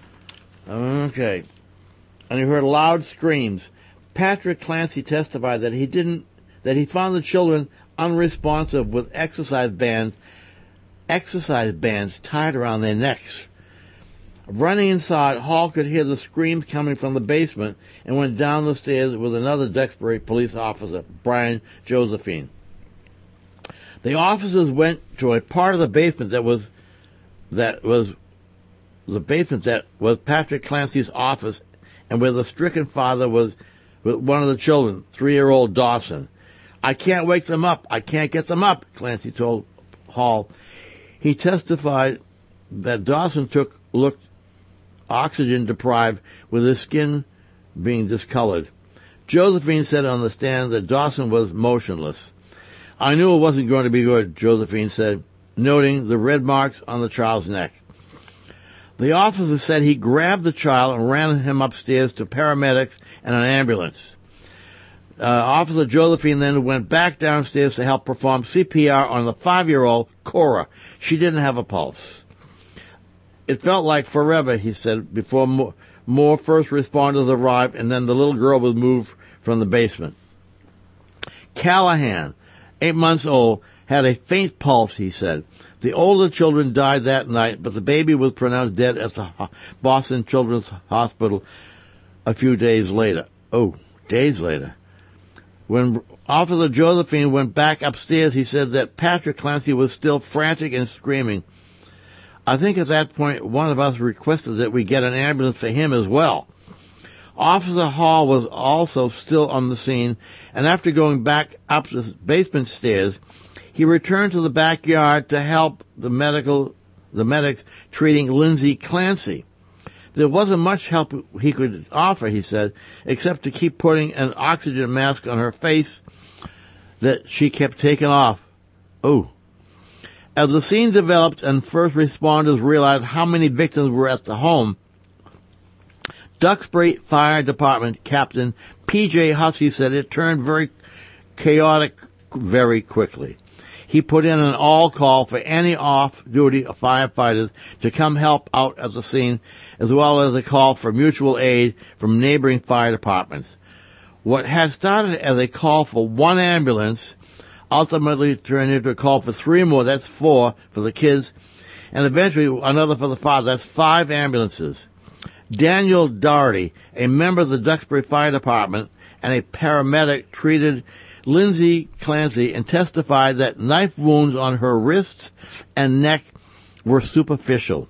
Speaker 8: Okay. And he heard loud screams. Patrick Clancy testified that he didn't, that he found the children unresponsive with exercise bands, exercise bands tied around their necks. Running inside, Hall could hear the screams coming from the basement and went down the stairs with another Duxbury police officer, Brian Josephine. The officers went to a part of the basement that was that was the basement that was Patrick Clancy's office, and where the stricken father was with one of the children, three-year-old Dawson. I can't wake them up. I can't get them up, Clancy told Hall. He testified that Dawson took looked oxygen deprived, with his skin being discolored. Josephine said on the stand that Dawson was motionless. I knew it wasn't going to be good, Josephine said, noting the red marks on the child's neck. The officer said he grabbed the child and ran him upstairs to paramedics and an ambulance. Uh, Officer Josephine then went back downstairs to help perform C P R on the five-year-old, Cora. She didn't have a pulse. It felt like forever, he said, before more, more first responders arrived, and then the little girl was moved from the basement. Callahan, eight months old, had a faint pulse, he said. The older children died that night, but the baby was pronounced dead at the Boston Children's Hospital a few days later. Oh, days later. When Officer Josephine went back upstairs, he said that Patrick Clancy was still frantic and screaming. I think at that point, one of us requested that we get an ambulance for him as well. Officer Hall was also still on the scene, and after going back up the basement stairs, he returned to the backyard to help the medical, the medics treating Lindsay Clancy. There wasn't much help he could offer, he said, except to keep putting an oxygen mask on her face that she kept taking off. Oh. As the scene developed and first responders realized how many victims were at the home, Duxbury Fire Department Captain P J Hussey said it turned very chaotic very quickly. He put in an all call for any off-duty firefighters to come help out at the scene, as well as a call for mutual aid from neighboring fire departments. What had started as a call for one ambulance ultimately turned into a call for three more, that's four, for the kids, and eventually another for the father, that's five ambulances. Daniel Doherty, a member of the Duxbury Fire Department and a paramedic, treated Lindsay Clancy and testified that knife wounds on her wrists and neck were superficial.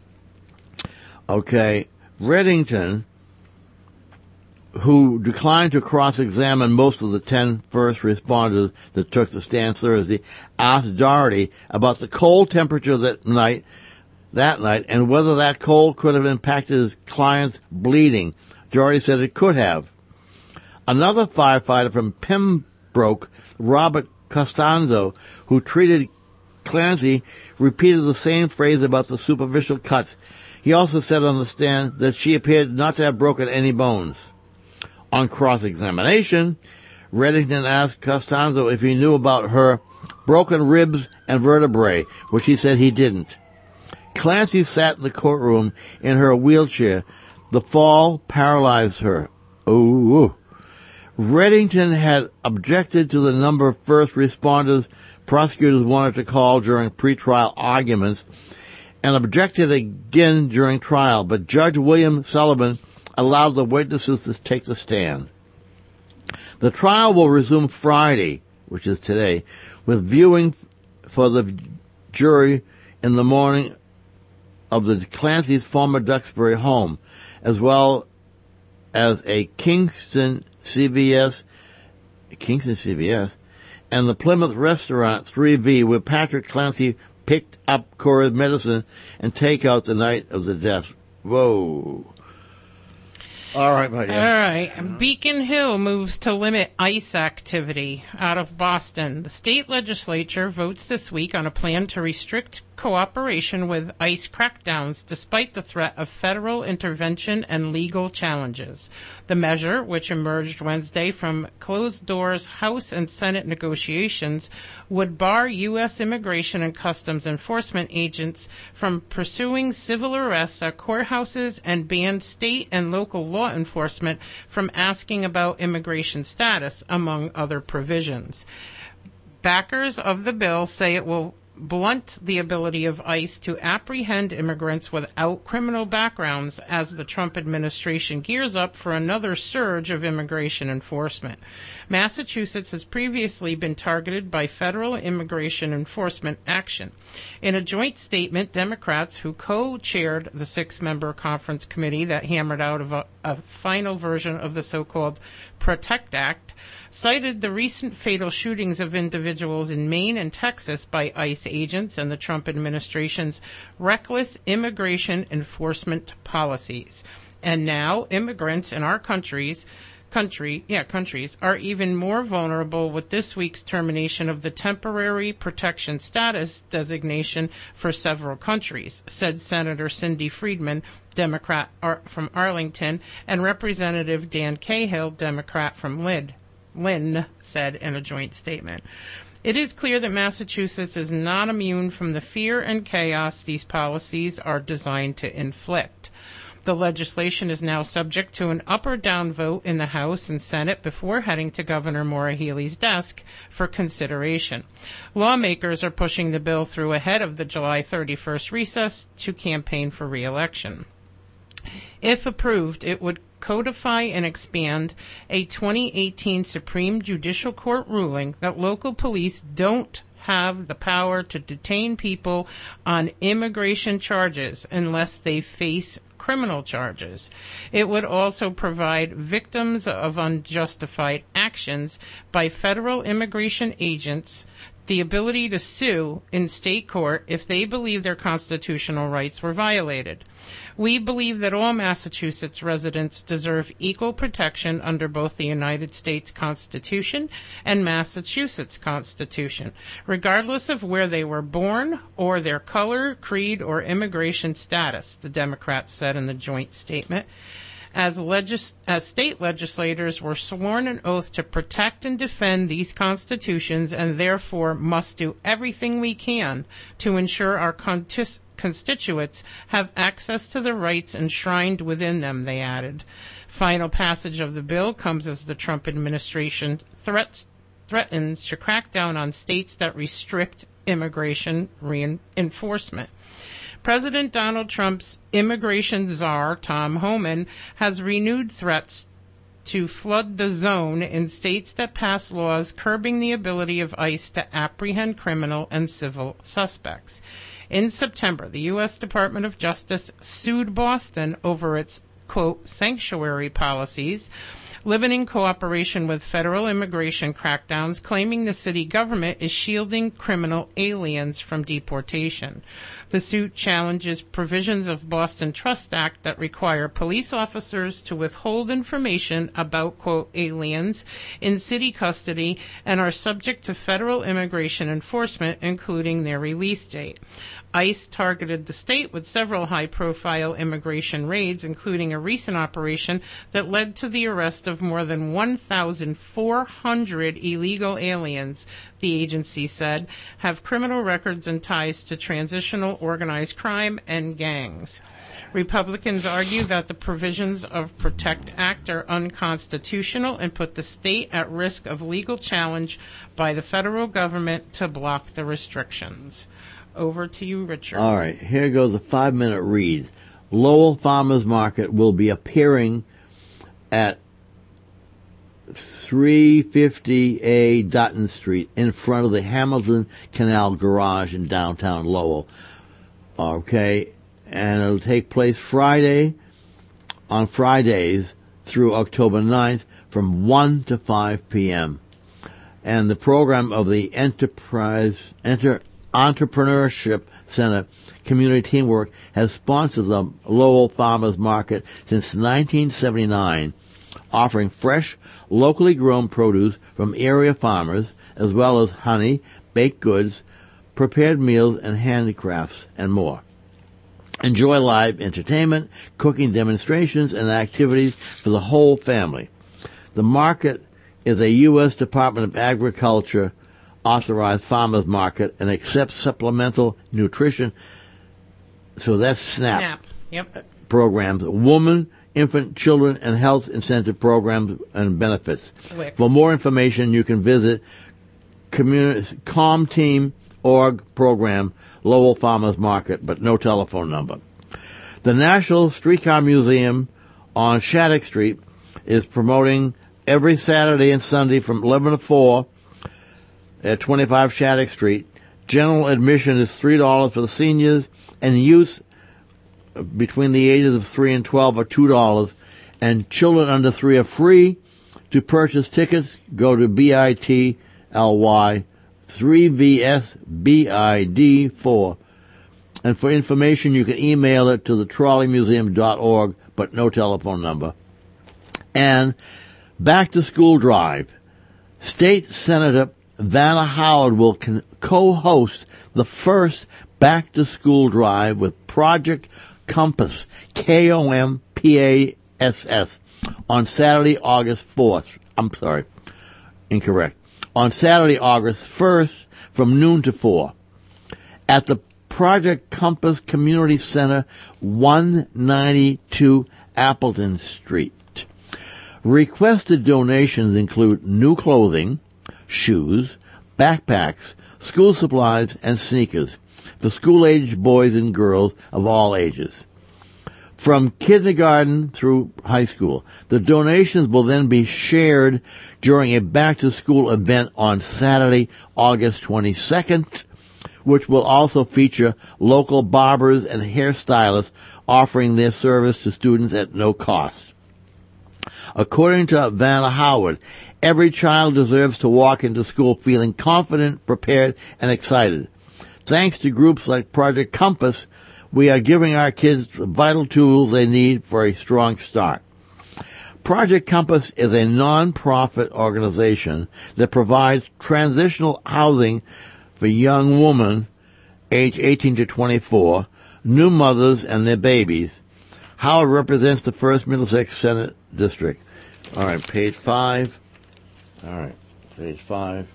Speaker 8: Okay, Reddington, who declined to cross-examine most of the ten first responders that took the stand Thursday, asked Doherty about the cold temperature that night, that night, and whether that cold could have impacted his client's bleeding. Doherty said it could have. Another firefighter from Pembroke, Robert Costanzo, who treated Clancy repeated the same phrase about the superficial cuts. He also said on the stand that she appeared not to have broken any bones. On cross-examination, Reddington asked Costanzo if he knew about her broken ribs and vertebrae, which he said he didn't. Clancy sat in the courtroom in her wheelchair. The fall paralyzed her. Ooh. Reddington had objected to the number of first responders prosecutors wanted to call during pretrial arguments and objected again during trial, but Judge William Sullivan allowed the witnesses to take the stand. The trial will resume Friday, which is today, with viewing for the jury in the morning of the Clancy's former Duxbury home, as well as a Kingston C V S, Kingston C V S, and the Plymouth Restaurant three V, where Patrick Clancy picked up Cora's medicine and takeout the night of the death. Whoa. All right, my dear.
Speaker 7: All right. Beacon Hill moves to limit ICE activity out of Boston. The state legislature votes this week on a plan to restrict cooperation with ICE crackdowns despite the threat of federal intervention and legal challenges. The measure, which emerged Wednesday from closed-doors House and Senate negotiations, would bar U S Immigration and Customs Enforcement agents from pursuing civil arrests at courthouses and ban state and local law enforcement from asking about immigration status, among other provisions. Backers of the bill say it will blunt the ability of ICE to apprehend immigrants without criminal backgrounds as the Trump administration gears up for another surge of immigration enforcement. Massachusetts has previously been targeted by federal immigration enforcement action. In a joint statement, Democrats, who co-chaired the six-member conference committee that hammered out a, a final version of the so-called PROTECT Act, cited the recent fatal shootings of individuals in Maine and Texas by ICE agents and the Trump administration's reckless immigration enforcement policies. And now immigrants in our countries country yeah countries are even more vulnerable with this week's termination of the temporary protection status designation for several countries, said Senator Cindy Friedman, Democrat from Arlington, and Representative Dan Cahill, Democrat from Lynn. Lynn said in a joint statement. It is clear that Massachusetts is not immune from the fear and chaos these policies are designed to inflict. The legislation is now subject to an up or down vote in the House and Senate before heading to Governor Maura Healey's desk for consideration. Lawmakers are pushing the bill through ahead of the July thirty-first recess to campaign for re-election. If approved, it would codify and expand a twenty eighteen Supreme Judicial Court ruling that local police don't have the power to detain people on immigration charges unless they face criminal charges. It would also provide victims of unjustified actions by federal immigration agents the ability to sue in state court if they believe their constitutional rights were violated. We believe that all Massachusetts residents deserve equal protection under both the United States Constitution and Massachusetts Constitution, regardless of where they were born or their color, creed, or immigration status, the Democrats said in the joint statement. As, legis- as state legislators were sworn an oath to protect and defend these constitutions and therefore must do everything we can to ensure our contis- constituents have access to the rights enshrined within them, they added. Final passage of the bill comes as the Trump administration threats, threatens to crack down on states that restrict immigration reinforcement. President Donald Trump's immigration czar, Tom Homan, has renewed threats to flood the zone in states that pass laws curbing the ability of ICE to apprehend criminal and civil suspects. In September, the U S Department of Justice sued Boston over its, quote, sanctuary policies, limiting cooperation with federal immigration crackdowns, claiming the city government is shielding criminal aliens from deportation. The suit challenges provisions of Boston Trust Act that require police officers to withhold information about, quote, aliens in city custody and are subject to federal immigration enforcement, including their release date. ICE targeted the state with several high-profile immigration raids, including a recent operation that led to the arrest of more than one thousand four hundred illegal aliens, the agency said, have criminal records and ties to transitional organized crime and gangs. Republicans argue that the provisions of PROTECT Act are unconstitutional and put the state at risk of legal challenge by the federal government to block the restrictions. Over to you, Richard.
Speaker 8: All right, here goes a five-minute read. Lowell Farmers Market will be appearing at three fifty A Dutton Street in front of the Hamilton Canal Garage in downtown Lowell. Okay, and it'll take place Friday, on Fridays through October ninth from one to five p.m. And the program of the Enterprise Enter Entrepreneurship Center Community Teamwork has sponsored the Lowell Farmers Market since nineteen seventy-nine, offering fresh, locally grown produce from area farmers, as well as honey, baked goods, prepared meals, and handicrafts, and more. Enjoy live entertainment, cooking demonstrations, and activities for the whole family. The market is a U S Department of Agriculture authorized farmers market and accepts supplemental nutrition, so that's SNAP,
Speaker 7: SNAP. Yep.
Speaker 8: programs, woman, infant, children, and health incentive programs and benefits.
Speaker 7: Wick.
Speaker 8: For more information, you can visit communi- ComTeam org program, Lowell Farmers Market, but no telephone number. The National Streetcar Museum on Shattuck Street is promoting every Saturday and Sunday from eleven to four at twenty-five Shattuck Street. General admission is three dollars for the seniors, and youth between the ages of three and twelve are two dollars, and children under three are free. To purchase tickets, go to bit.ly three V S B I D four. And for information, you can email it to the trolley museum dot org, but no telephone number. And Back to School Drive. State Senator Vanna Howard will con- co-host the first Back to School Drive with Project Compass, K O M P A S S, on Saturday, August fourth. I'm sorry, incorrect. On Saturday, August first, from noon to four, at the Project Compass Community Center, one ninety-two Appleton Street. Requested donations include new clothing, shoes, backpacks, school supplies, and sneakers for school-aged boys and girls of all ages. From kindergarten through high school, the donations will then be shared during a back-to-school event on Saturday, August twenty-second, which will also feature local barbers and hairstylists offering their service to students at no cost. According to Vanna Howard, every child deserves to walk into school feeling confident, prepared, and excited. Thanks to groups like Project Compass, we are giving our kids the vital tools they need for a strong start. Project Compass is a non-profit organization that provides transitional housing for young women aged eighteen to twenty-four, new mothers, and their babies. Howard represents the first Middlesex Senate District. All right, page five. All right, page five.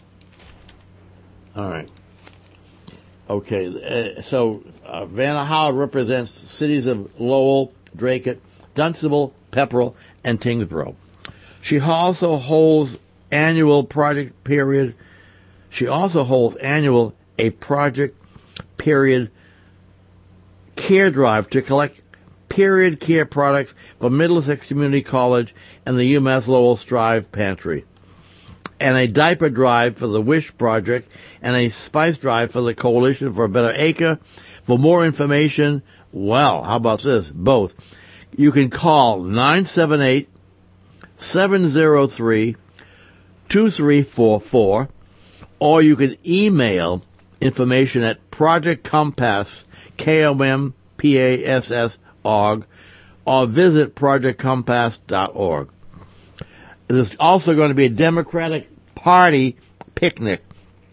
Speaker 8: All right. Okay, uh, so uh, Vanna Howard represents the cities of Lowell, Dracut, Dunstable, Pepperell, and Tingsboro. She also holds annual project period. She also holds annual a project period care drive to collect period care products for Middlesex Community College and the UMass Lowell Strive Pantry, and a diaper drive for the WISH Project, and a spice drive for the Coalition for a Better Acre. For more information, well, how about this? Both. You can call nine seven eight, seven zero three, two three four four, or you can email information at Project Compass, K O M P A S S org, or visit project compass dot org. There's also going to be a Democratic Party picnic.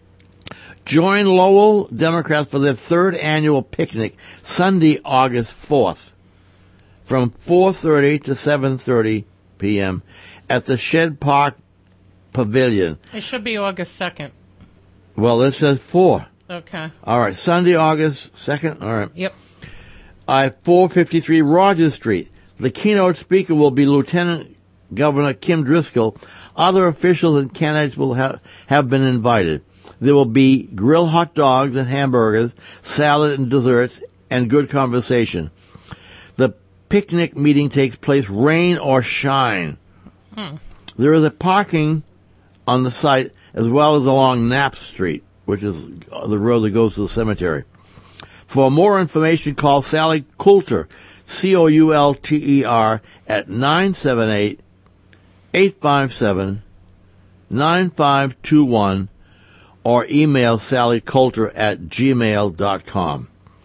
Speaker 8: Join Lowell Democrats for their third annual picnic, Sunday, August fourth, from four thirty to seven thirty p.m. at the Shed Park Pavilion.
Speaker 7: It should be August second.
Speaker 8: Well, it says four.
Speaker 7: Okay.
Speaker 8: All right, Sunday, August second. All right.
Speaker 7: Yep.
Speaker 8: At four fifty-three Rogers Street. The keynote speaker will be Lieutenant Governor Kim Driscoll. Other officials and candidates will have, have been invited. There will be grilled hot dogs and hamburgers, salad and desserts, and good conversation. The picnic meeting takes place rain or shine. Hmm. There is a parking on the site as well as along Knapp Street, which is the road that goes to the cemetery. For more information, call Sally Coulter, C O U L T E R, at nine seven eight, eight five seven, nine five two one, or email Sally Coulter at gmail dot com.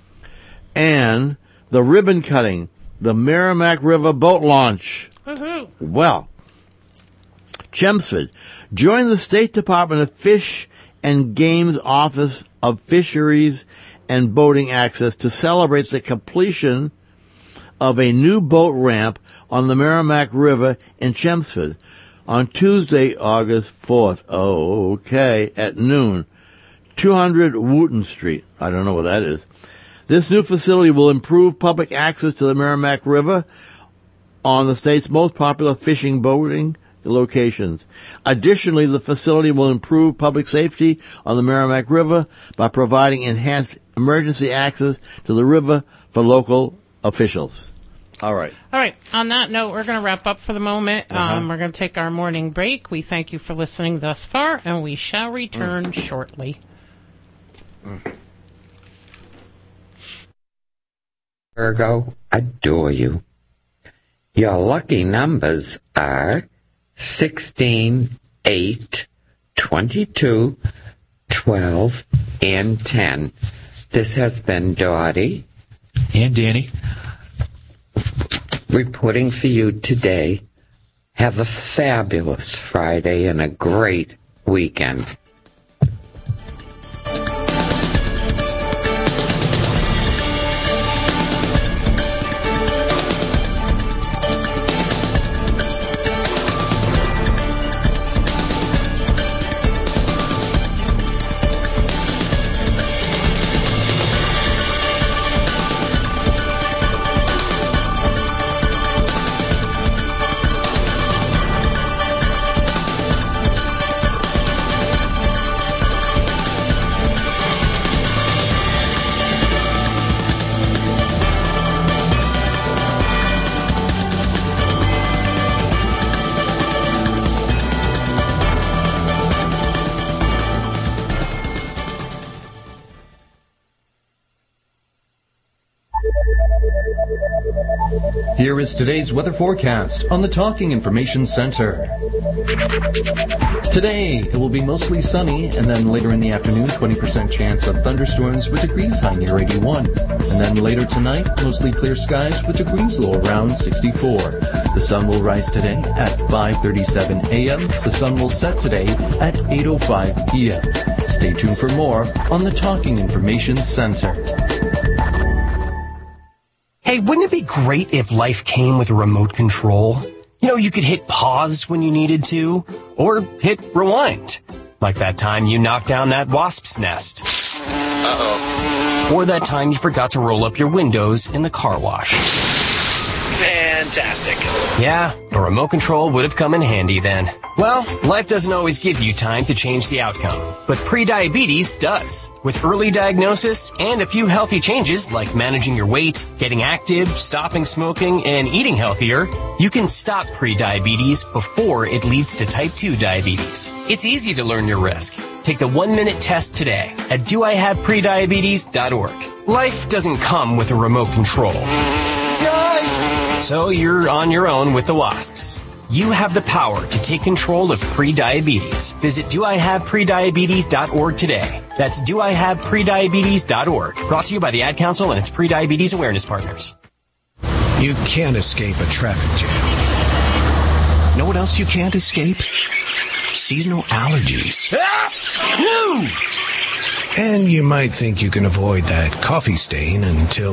Speaker 8: And the ribbon cutting, the Merrimack River boat launch.
Speaker 7: Woohoo!
Speaker 8: Well, Chelmsford, join the State Department of Fish and Game's Office of Fisheries and Boating Access to celebrate the completion of a new boat ramp on the Merrimack River in Chelmsford on Tuesday, August fourth. Oh, okay, at noon, two hundred Wooten Street. I don't know what that is. This new facility will improve public access to the Merrimack River on the state's most popular fishing boating locations. Additionally, the facility will improve public safety on the Merrimack River by providing enhanced emergency access to the river for local officials. All right.
Speaker 7: All right. On that note, we're going to wrap up for the moment.
Speaker 8: Uh-huh.
Speaker 7: Um, we're going to take our morning break. We thank you for listening thus far, and we shall return mm. shortly.
Speaker 8: Mm.
Speaker 9: Virgo, adore you. Your lucky numbers are sixteen, eight, twenty-two, twelve, and ten. This has been Dottie.
Speaker 6: And Danny.
Speaker 9: Reporting for you today. Have a fabulous Friday and a great weekend.
Speaker 5: Here is today's weather forecast on the Talking Information Center. Today, it will be mostly sunny, and then later in the afternoon, twenty percent chance of thunderstorms with degrees high near eighty-one. And then later tonight, mostly clear skies with degrees low around sixty-four. The sun will rise today at five thirty-seven a.m. The sun will set today at eight oh five p.m. Stay tuned for more on the Talking Information Center.
Speaker 10: Hey, wouldn't it be great if life came with a remote control? You know, you could hit pause when you needed to, or hit rewind. Like that time you knocked down that wasp's nest. Uh-oh. Or that time you forgot to roll up your windows in the car wash.
Speaker 11: Fantastic.
Speaker 10: Yeah, a remote control would have come in handy then. Well, life doesn't always give you time to change the outcome, but prediabetes does. With early diagnosis and a few healthy changes like managing your weight, getting active, stopping smoking, and eating healthier, you can stop prediabetes before it leads to type two diabetes. It's easy to learn your risk. Take the one-minute test today at do I have prediabetes dot org. Life doesn't come with a remote control. So you're on your own with the wasps. You have the power to take control of prediabetes. Visit do I have prediabetes dot org today. That's do I have prediabetes dot org. Brought to you by the Ad Council and its Prediabetes Awareness Partners.
Speaker 11: You can't escape a traffic jam. Know what else you can't escape? Seasonal allergies. And you might think you can avoid that coffee stain until...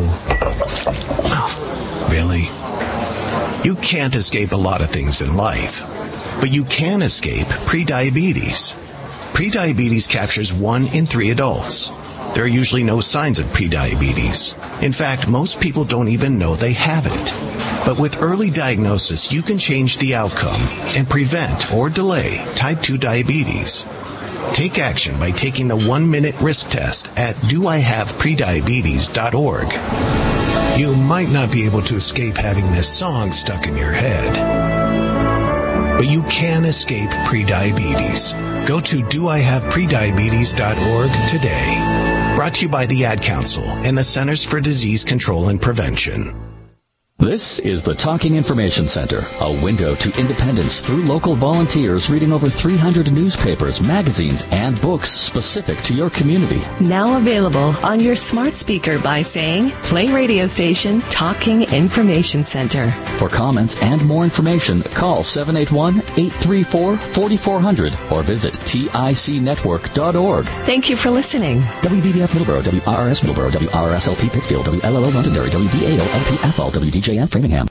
Speaker 11: Oh, really? You can't escape a lot of things in life, but you can escape prediabetes. Prediabetes captures one in three adults. There are usually no signs of prediabetes. In fact, most people don't even know they have it. But with early diagnosis, you can change the outcome and prevent or delay type two diabetes. Take action by taking the one-minute risk test at do I have prediabetes dot org. You might not be able to escape having this song stuck in your head, but you can escape prediabetes. Go to do I have prediabetes dot org today. Brought to you by the Ad Council and the Centers for Disease Control and Prevention.
Speaker 3: This is the Talking Information Center, a window to independence through local volunteers reading over three hundred newspapers, magazines, and books specific to your community.
Speaker 4: Now available on your smart speaker by saying, play radio station Talking Information Center.
Speaker 3: For comments and more information, call seven eight one, eight three four, four four zero zero or visit tic network dot org.
Speaker 4: Thank you for listening.
Speaker 3: W B B F Middleborough, W R R S Middleborough, W R R S L P Pittsfield, W L L O Londonderry, W B A L L P Athol, W D J F Framingham.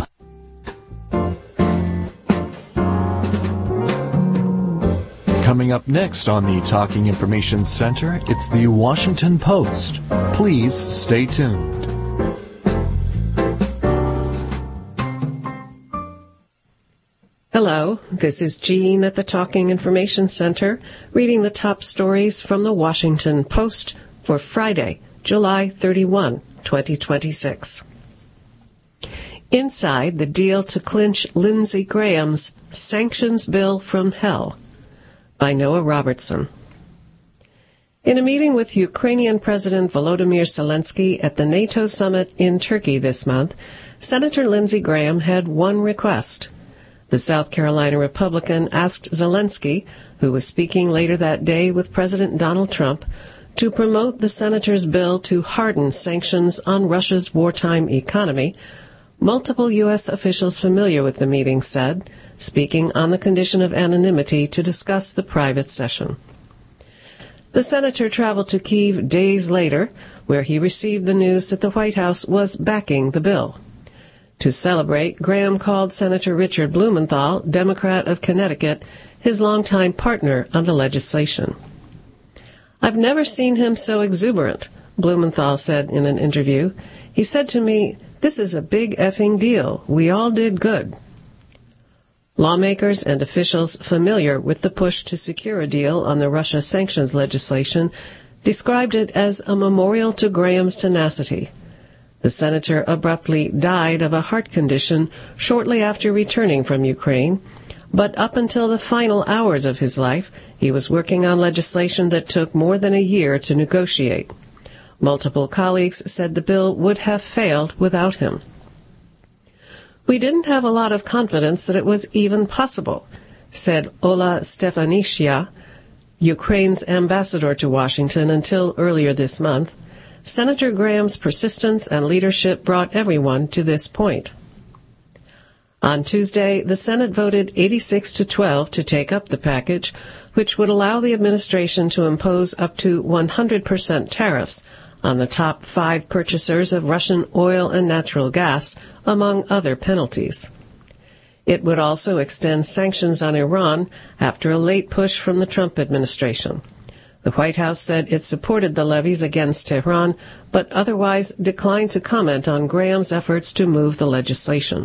Speaker 5: Coming up next on the Talking Information Center, it's the Washington Post. Please stay tuned.
Speaker 12: Hello, this is Jean at the Talking Information Center, reading the top stories from the Washington Post for Friday, July thirty-first, twenty twenty-six. Inside the deal to clinch Lindsey Graham's Sanctions Bill from Hell, by Noah Robertson. In a meeting with Ukrainian President Volodymyr Zelensky at the NATO summit in Turkey this month, Senator Lindsey Graham had one request. The South Carolina Republican asked Zelensky, who was speaking later that day with President Donald Trump, to promote the senator's bill to harden sanctions on Russia's wartime economy. Multiple U S officials familiar with the meeting said, speaking on the condition of anonymity to discuss the private session. The senator traveled to Kyiv days later, where he received the news that the White House was backing the bill. To celebrate, Graham called Senator Richard Blumenthal, Democrat of Connecticut, his longtime partner on the legislation. "I've never seen him so exuberant," Blumenthal said in an interview. "He said to me, 'This is a big effing deal. We all did good.'" Lawmakers and officials familiar with the push to secure a deal on the Russia sanctions legislation described it as a memorial to Graham's tenacity. The senator abruptly died of a heart condition shortly after returning from Ukraine, but up until the final hours of his life, he was working on legislation that took more than a year to negotiate. Multiple colleagues said the bill would have failed without him. "We didn't have a lot of confidence that it was even possible," said Ola Stefanishia, Ukraine's ambassador to Washington until earlier this month. Senator Graham's persistence and leadership brought everyone to this point. On Tuesday, the Senate voted eighty-six to twelve to take up the package, which would allow the administration to impose up to one hundred percent tariffs on the top five purchasers of Russian oil and natural gas, among other penalties. It would also extend sanctions on Iran after a late push from the Trump administration. The White House said it supported the levies against Tehran, but otherwise declined to comment on Graham's efforts to move the legislation.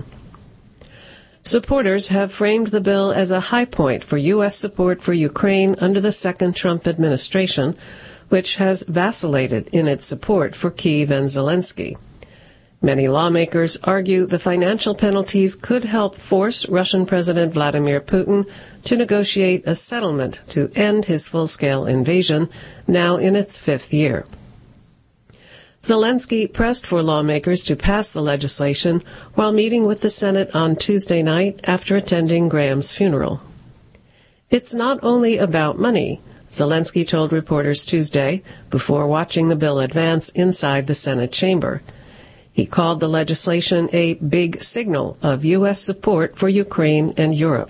Speaker 12: Supporters have framed the bill as a high point for U S support for Ukraine under the second Trump administration, which has vacillated in its support for Kyiv and Zelensky. Many lawmakers argue the financial penalties could help force Russian President Vladimir Putin to negotiate a settlement to end his full-scale invasion, now in its fifth year. Zelensky pressed for lawmakers to pass the legislation while meeting with the Senate on Tuesday night after attending Graham's funeral. It's not only about money, Zelensky told reporters Tuesday before watching the bill advance inside the Senate chamber. He called the legislation a big signal of U S support for Ukraine and Europe.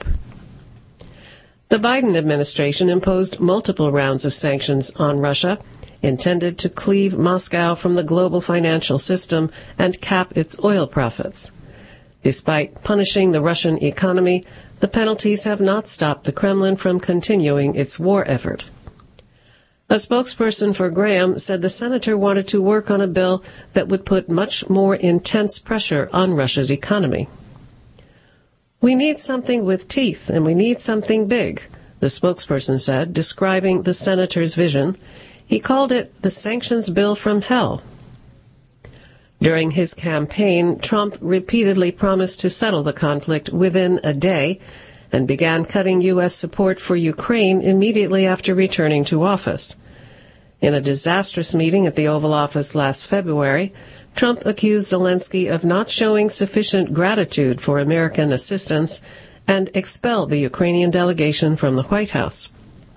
Speaker 12: The Biden administration imposed multiple rounds of sanctions on Russia, intended to cleave Moscow from the global financial system and cap its oil profits. Despite punishing the Russian economy, the penalties have not stopped the Kremlin from continuing its war effort. A spokesperson for Graham said the senator wanted to work on a bill that would put much more intense pressure on Russia's economy. We need something with teeth, and we need something big, the spokesperson said, describing the senator's vision. He called it the sanctions bill from hell. During his campaign, Trump repeatedly promised to settle the conflict within a day and began cutting U S support for Ukraine immediately after returning to office. In a disastrous meeting at the Oval Office last February, Trump accused Zelensky of not showing sufficient gratitude for American assistance and expelled the Ukrainian delegation from the White House.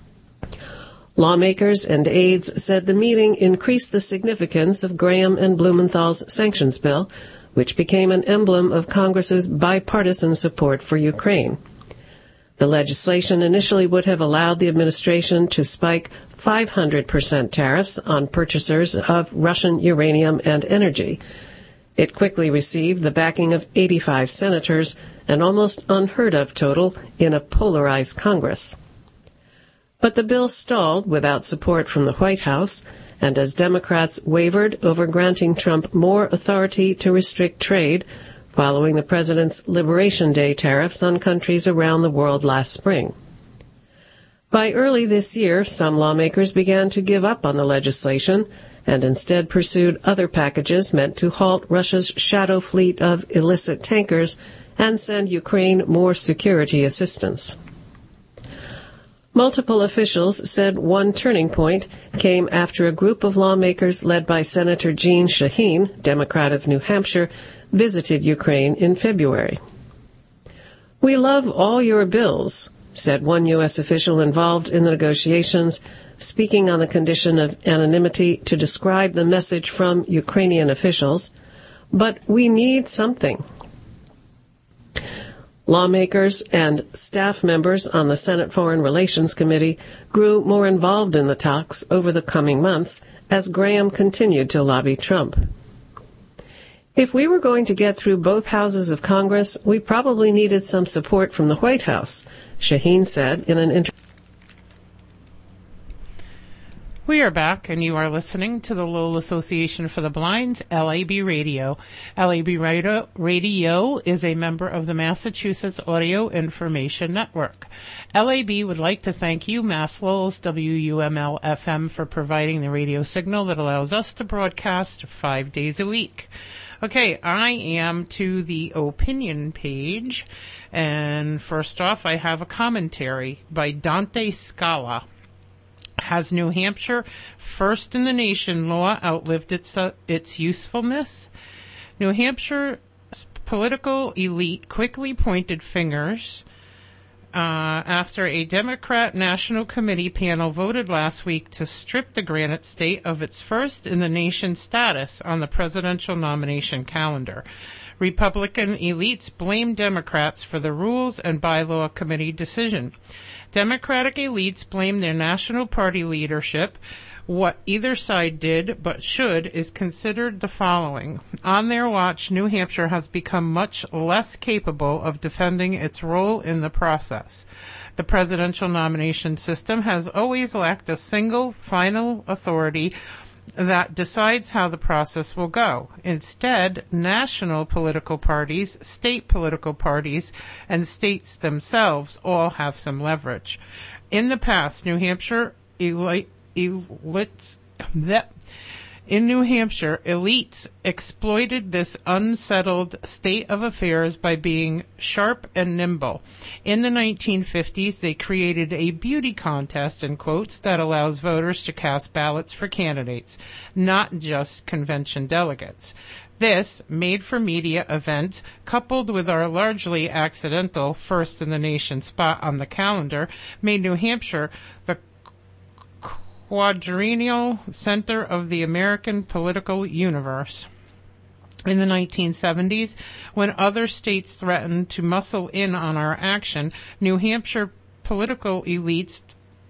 Speaker 12: Lawmakers and aides said the meeting increased the significance of Graham and Blumenthal's sanctions bill, which became an emblem of Congress's bipartisan support for Ukraine. The legislation initially would have allowed the administration to spike five hundred percent tariffs on purchasers of Russian uranium and energy. It quickly received the backing of eighty-five senators, an almost unheard-of total in a polarized Congress. But the bill stalled without support from the White House, and as Democrats wavered over granting Trump more authority to restrict trade, following the president's Liberation Day tariffs on countries around the world last spring. By early this year, some lawmakers began to give up on the legislation and instead pursued other packages meant to halt Russia's shadow fleet of illicit tankers and send Ukraine more security assistance. Multiple officials said one turning point came after a group of lawmakers led by Senator Jeanne Shaheen, Democrat of New Hampshire, visited Ukraine in February. "We love all your bills," said one U S official involved in the negotiations, speaking on the condition of anonymity to describe the message from Ukrainian officials, "but we need something." Lawmakers and staff members on the Senate Foreign Relations Committee grew more involved in the talks over the coming months as Graham continued to lobby Trump. "If we were going to get through both houses of Congress, we probably needed some support from the White House," Shaheen said in an interview.
Speaker 7: We are back, and you are listening to the Lowell Association for the Blind's L A B Radio. L A B Radio, Radio is a member of the Massachusetts Audio Information Network. L A B would like to thank you, Mass Lowell's W U M L F M, for providing the radio signal that allows us to broadcast five days a week. Okay, I am to the opinion page, and first off, I have a commentary by Dante Scala. Has New Hampshire, first in the nation law, outlived its uh, its usefulness? New Hampshire's political elite quickly pointed fingers uh, after a Democrat National Committee panel voted last week to strip the Granite State of its first in the nation status on the presidential nomination calendar. Republican elites blame Democrats for the Rules and Bylaw Committee decision. Democratic elites blame their national party leadership. What either side did, but should, is considered the following. On their watch, New Hampshire has become much less capable of defending its role in the process. The presidential nomination system has always lacked a single final authority that decides how the process will go. Instead, national political parties, state political parties, and states themselves all have some leverage. In the past, New Hampshire elites, elites, In New Hampshire, elites exploited this unsettled state of affairs by being sharp and nimble. In the nineteen fifties, they created a beauty contest, in quotes, that allows voters to cast ballots for candidates, not just convention delegates. This made-for-media event, coupled with our largely accidental first-in-the-nation spot on the calendar, made New Hampshire the quadrennial center of the American political universe. In the nineteen seventies, when other states threatened to muscle in on our action, New Hampshire political elites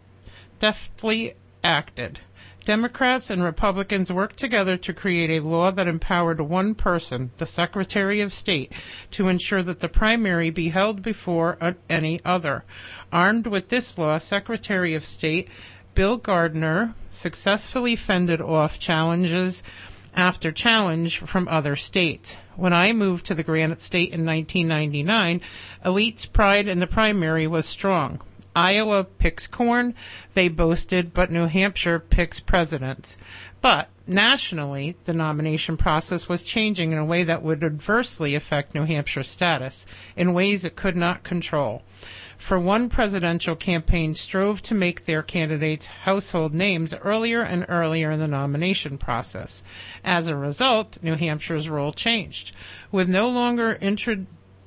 Speaker 7: deftly acted. Democrats and Republicans worked together to create a law that empowered one person, the Secretary of State, to ensure that the primary be held before any other. Armed with this law, Secretary of State Bill Gardner successfully fended off challenges after challenge from other states. When I moved to the Granite State in nineteen ninety-nine, elites' pride in the primary was strong. Iowa picks corn, they boasted, but New Hampshire picks presidents. But nationally, the nomination process was changing in a way that would adversely affect New Hampshire's status, in ways it could not control. For one, presidential campaign strove to make their candidates household names earlier and earlier in the nomination process. As a result, New Hampshire's role changed. With no longer intro-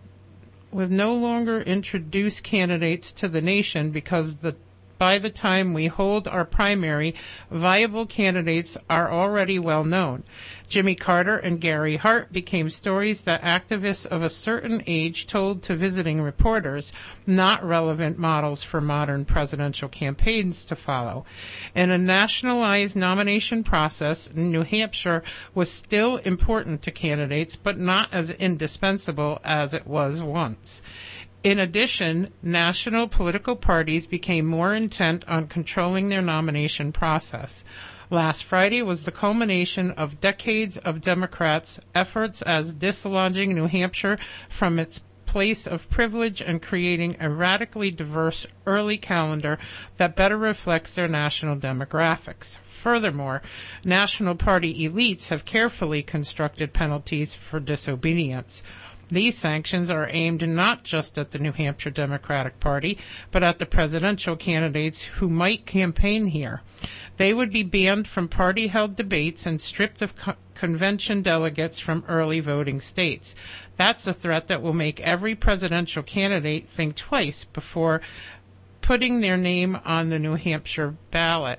Speaker 7: with no longer introduced candidates to the nation because the by the time we hold our primary, viable candidates are already well known. Jimmy Carter and Gary Hart became stories that activists of a certain age told to visiting reporters, not relevant models for modern presidential campaigns to follow. In a nationalized nomination process, New Hampshire was still important to candidates, but not as indispensable as it was once. In addition, national political parties became more intent on controlling their nomination process. Last Friday was the culmination of decades of Democrats' efforts as dislodging New Hampshire from its place of privilege and creating a radically diverse early calendar that better reflects their national demographics. Furthermore, national party elites have carefully constructed penalties for disobedience. These sanctions are aimed not just at the New Hampshire Democratic Party, but at the presidential candidates who might campaign here. They would be banned from party-held debates and stripped of co- convention delegates from early voting states. That's a threat that will make every presidential candidate think twice before putting their name on the New Hampshire ballot.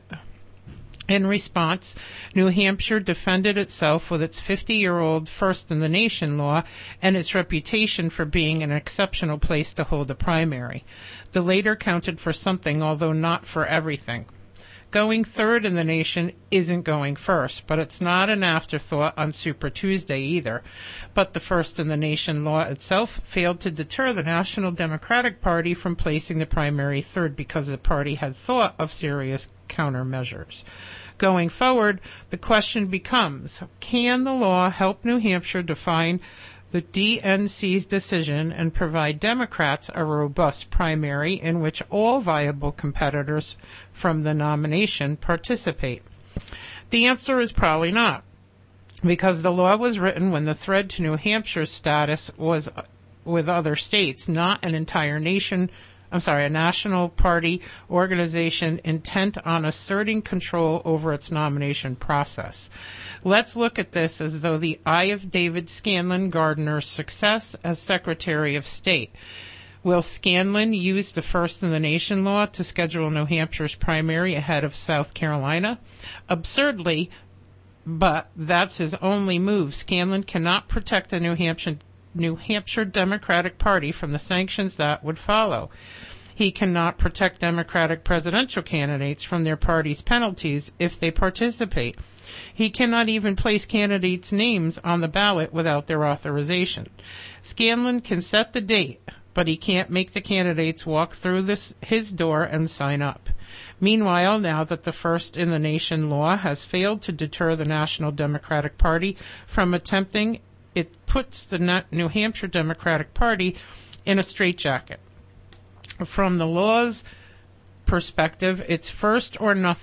Speaker 7: In response, New Hampshire defended itself with its fifty-year-old first-in-the-nation law and its reputation for being an exceptional place to hold a primary. The later counted for something, although not for everything. Going third in the nation isn't going first, but it's not an afterthought on Super Tuesday either. But the first-in-the-nation law itself failed to deter the National Democratic Party from placing the primary third because the party had thought of serious countermeasures. Going forward, the question becomes, can the law help New Hampshire define the D N C's decision and provide Democrats a robust primary in which all viable competitors from the nomination participate? The answer is probably not, because the law was written when the thread to New Hampshire's status was with other states, not an entire nation I'm sorry, a national party organization intent on asserting control over its nomination process. Let's look at this as though the eye of David Scanlon Gardner's success as Secretary of State. Will Scanlon use the first-in-the-nation law to schedule New Hampshire's primary ahead of South Carolina? Absurdly, but that's his only move. Scanlon cannot protect the New Hampshire New Hampshire Democratic Party from the sanctions that would follow. He cannot protect Democratic presidential candidates from their party's penalties if they participate. He cannot even place candidates' names on the ballot without their authorization. Scanlon can set the date, but he can't make the candidates walk through this, his door and sign up. Meanwhile, now that the first-in-the-nation law has failed to deter the National Democratic Party from attempting, it puts the New Hampshire Democratic Party in a straitjacket. From the law's perspective, it's first or nothing.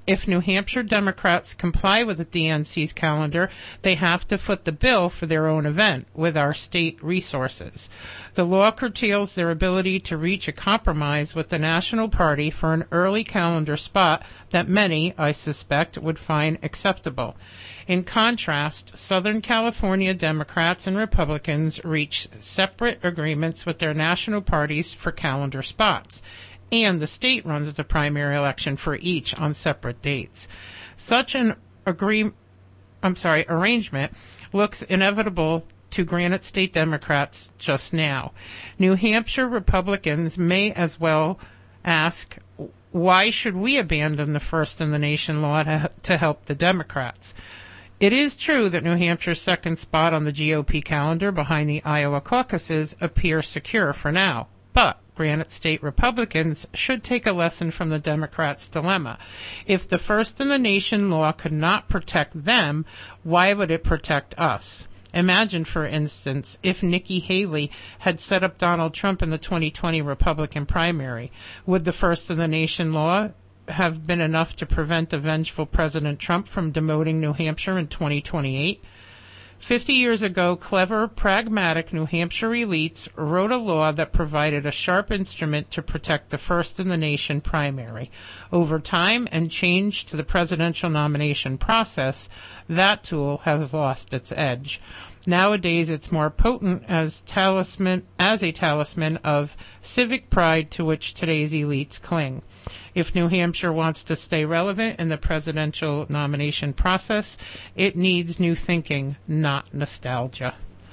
Speaker 7: If New Hampshire Democrats comply with the D N C's calendar, they have to foot the bill for their own event with our state resources. The law curtails their ability to reach a compromise with the National Party for an early calendar spot that many, I suspect, would find acceptable. In contrast, Southern California Democrats and Republicans reached separate agreements with their national parties for calendar spots, and the state runs the primary election for each on separate dates. Such an agree, I'm sorry, arrangement looks inevitable to Granite State Democrats just now. New Hampshire Republicans may as well ask, why should we abandon the first-in-the-nation law to, to help the Democrats? It is true that New Hampshire's second spot on the G O P calendar behind the Iowa caucuses appears secure for now, but Granite State Republicans should take a lesson from the Democrats' dilemma. If the first-in-the-nation law could not protect them, why would it protect us? Imagine, for instance, if Nikki Haley had set up Donald Trump in the twenty twenty Republican primary. Would the first-in-the-nation law have been enough to prevent the vengeful President Trump from demoting New Hampshire in twenty twenty-eight? Fifty years ago, clever, pragmatic New Hampshire elites wrote a law that provided a sharp instrument to protect the first-in-the-nation primary. Over time and change to the presidential nomination process, that tool has lost its edge. Nowadays, it's more potent as talisman, as a talisman of civic pride to which today's elites cling. If New Hampshire wants to stay relevant in the presidential nomination process, it needs new thinking, not nostalgia.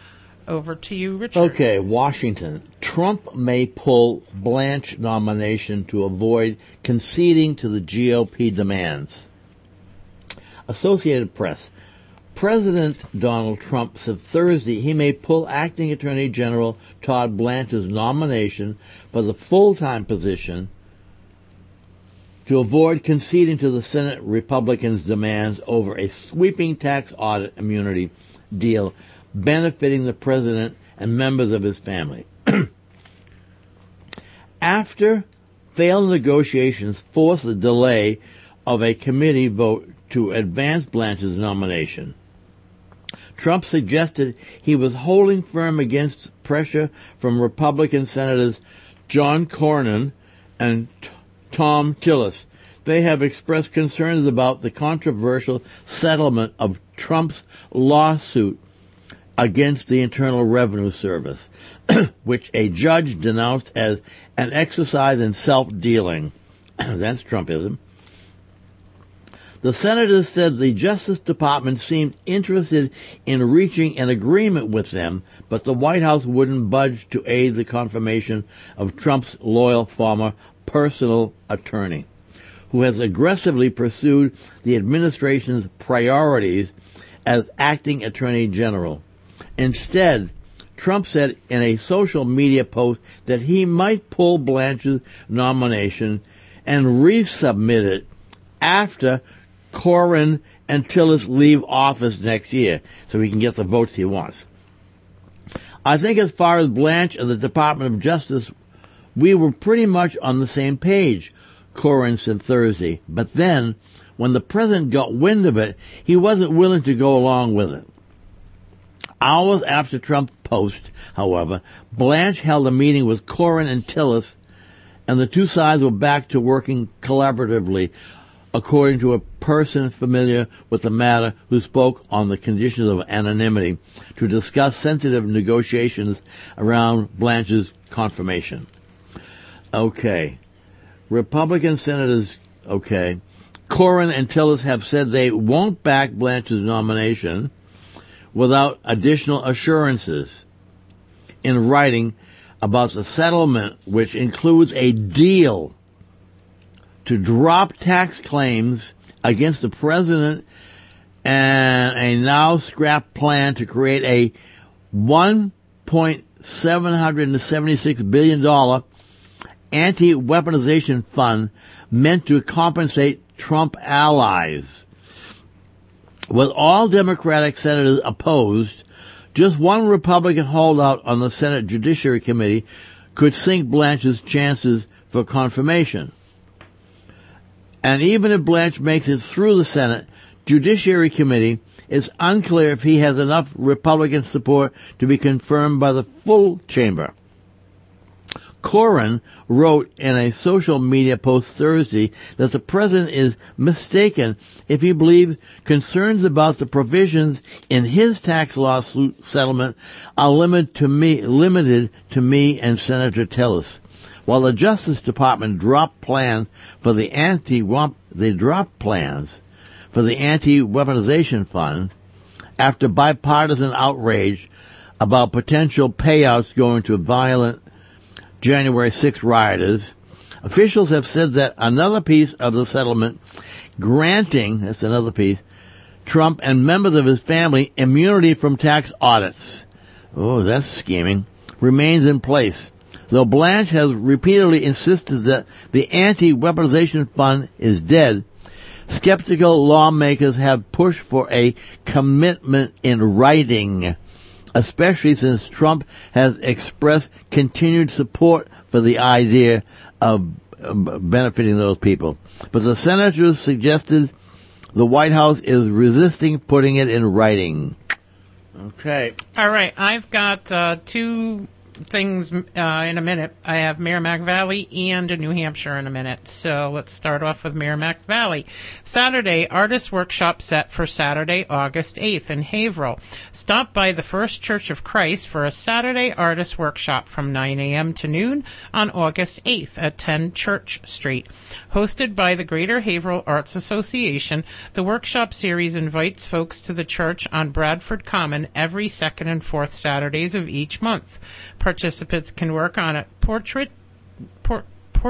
Speaker 7: Over to you, Richard.
Speaker 8: Okay, Washington. Trump may pull Blanche nomination to avoid conceding to the G O P demands. Associated Press. President Donald Trump said Thursday he may pull Acting Attorney General Todd Blanche's nomination for the full-time position to avoid conceding to the Senate Republicans' demands over a sweeping tax audit immunity deal benefiting the president and members of his family. After failed negotiations forced the delay of a committee vote to advance Blanche's nomination, Trump suggested he was holding firm against pressure from Republican Senators John Cornyn and T- Tom Tillis. They have expressed concerns about the controversial settlement of Trump's lawsuit against the Internal Revenue Service, which a judge denounced as an exercise in self-dealing. That's Trumpism. The senators said the Justice Department seemed interested in reaching an agreement with them, but the White House wouldn't budge to aid the confirmation of Trump's loyal former personal attorney, who has aggressively pursued the administration's priorities as acting attorney general. Instead, Trump said in a social media post that he might pull Blanche's nomination and resubmit it after Cornyn and Tillis leave office next year, so he can get the votes he wants. I think as far as Blanche and the Department of Justice, we were pretty much on the same page, Cornyn said Thursday. But then, when the president got wind of it, he wasn't willing to go along with it. Hours after Trump's post, however, Blanche held a meeting with Cornyn and Tillis, and the two sides were back to working collaboratively, according to a person familiar with the matter who spoke on the conditions of anonymity to discuss sensitive negotiations around Blanche's confirmation. Okay. Republican senators, okay. Cornyn and Tillis have said they won't back Blanche's nomination without additional assurances in writing about the settlement, which includes a deal to drop tax claims against the president and a now scrapped plan to create a one point seven seven six billion dollars anti-weaponization fund meant to compensate Trump allies. With all Democratic senators opposed, just one Republican holdout on the Senate Judiciary Committee could sink Blanche's chances for confirmation. And even if Blanche makes it through the Senate Judiciary Committee, it's unclear if he has enough Republican support to be confirmed by the full chamber. Corrin wrote in a social media post Thursday that the president is mistaken if he believes concerns about the provisions in his tax lawsuit settlement are limited to me, limited to me and Senator Tillis. While the Justice Department dropped plans for the anti they dropped plans for the anti-weaponization fund after bipartisan outrage about potential payouts going to violent January sixth rioters, officials have said that another piece of the settlement granting, that's another piece, Trump and members of his family immunity from tax audits, oh, that's scheming, remains in place. Though Blanche has repeatedly insisted that the anti-weaponization fund is dead, skeptical lawmakers have pushed for a commitment in writing, especially since Trump has expressed continued support for the idea of benefiting those people. But the senators suggested the White House is resisting putting it in writing. Okay.
Speaker 7: All right. I've got uh, two things uh, in a minute. I have Merrimack Valley and New Hampshire in a minute. So let's start off with Merrimack Valley. Saturday, artist workshop set for Saturday, August eighth in Haverhill. Stop by the First Church of Christ for a Saturday artist workshop from nine a.m. to noon on August eighth at ten Church Street. Hosted by the Greater Haverhill Arts Association, the workshop series invites folks to the church on Bradford Common every second and fourth Saturdays of each month. Participants can work on a portrait, port,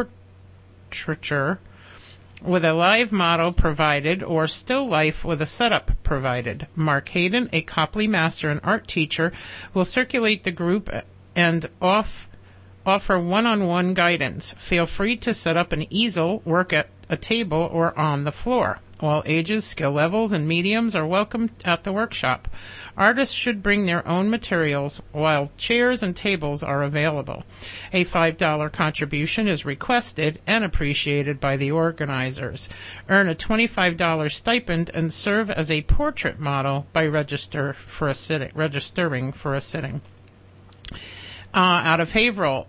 Speaker 7: portraiture with a live model provided or still life with a setup provided. Mark Hayden, a Copley master and art teacher, will circulate the group and off, offer one-on-one guidance. Feel free to set up an easel, work at a table, or on the floor. All ages, skill levels, and mediums are welcome at the workshop. Artists should bring their own materials, while chairs and tables are available. A five dollars contribution is requested and appreciated by the organizers. Earn a twenty-five dollars stipend and serve as a portrait model by register for a sitting, registering for a sitting. Uh, out of Haverhill,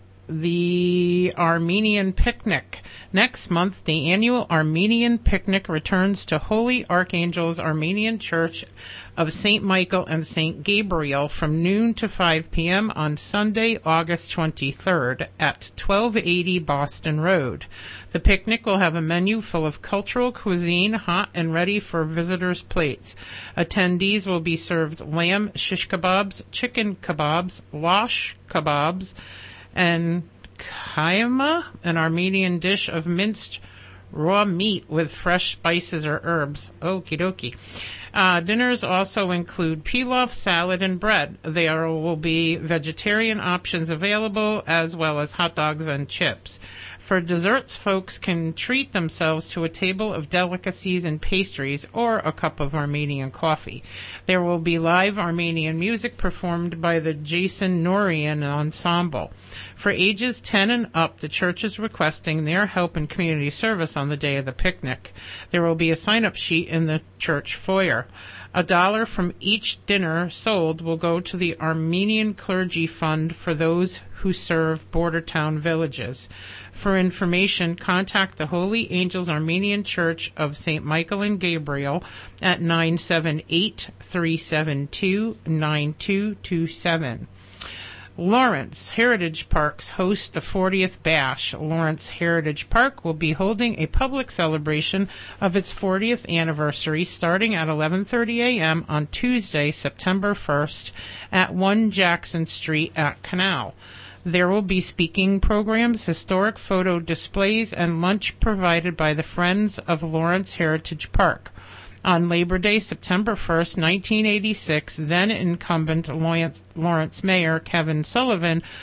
Speaker 7: the Armenian Picnic. Next month, the annual Armenian Picnic returns to Holy Archangels Armenian Church of Saint Michael and Saint Gabriel from noon to five p.m. on Sunday, August twenty-third at twelve eighty Boston Road. The picnic will have a menu full of cultural cuisine, hot and ready for visitors' plates. Attendees will be served lamb shish kebabs, chicken kebabs, lash kebabs, and kayma, an Armenian dish of minced raw meat with fresh spices or herbs. Okie dokie. Uh, dinners also include pilaf, salad, and bread. There will be vegetarian options available, as well as hot dogs and chips. For desserts, folks can treat themselves to a table of delicacies and pastries or a cup of Armenian coffee. There will be live Armenian music performed by the Jason Norian Ensemble. For ages ten and up, the church is requesting their help in community service on the day of the picnic. There will be a sign-up sheet in the church foyer. A dollar from each dinner sold will go to the Armenian Clergy Fund for those who serve border town villages. For information, contact the Holy Angels Armenian Church of Saint Michael and Gabriel at nine seven eight, three seven two, nine two two seven. Lawrence Heritage Parks hosts the fortieth Bash. Lawrence Heritage Park will be holding a public celebration of its fortieth anniversary starting at eleven thirty a.m. on Tuesday, September first at one Jackson Street at Canal. There will be speaking programs, historic photo displays, and lunch provided by the Friends of Lawrence Heritage Park. On Labor Day, September first, nineteen eighty-six, then incumbent Lawrence, Lawrence Mayor Kevin Sullivan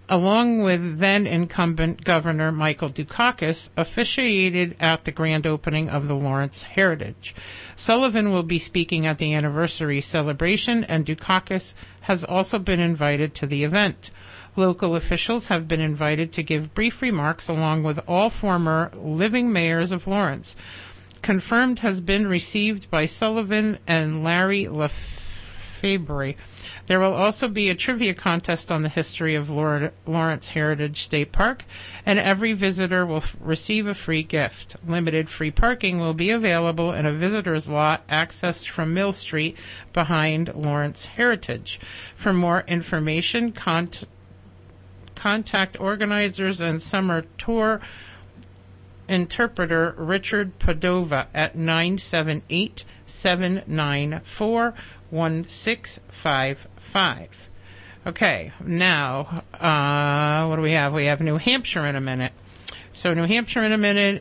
Speaker 7: along with then-incumbent Governor Michael Dukakis, officiated at the grand opening of the Lawrence Heritage. Sullivan will be speaking at the anniversary celebration, and Dukakis has also been invited to the event. Local officials have been invited to give brief remarks along with all former living mayors of Lawrence. Confirmed has been received by Sullivan and Larry Lefebvre. There will also be a trivia contest on the history of Lawrence Heritage State Park, and every visitor will f- receive a free gift. Limited free parking will be available in a visitor's lot accessed from Mill Street behind Lawrence Heritage. For more information, cont- contact organizers and summer tour interpreter Richard Padova at nine seven eight, seven nine four, one six five five. Okay, now, uh, what do we have? We have New Hampshire in a minute. So New Hampshire in a minute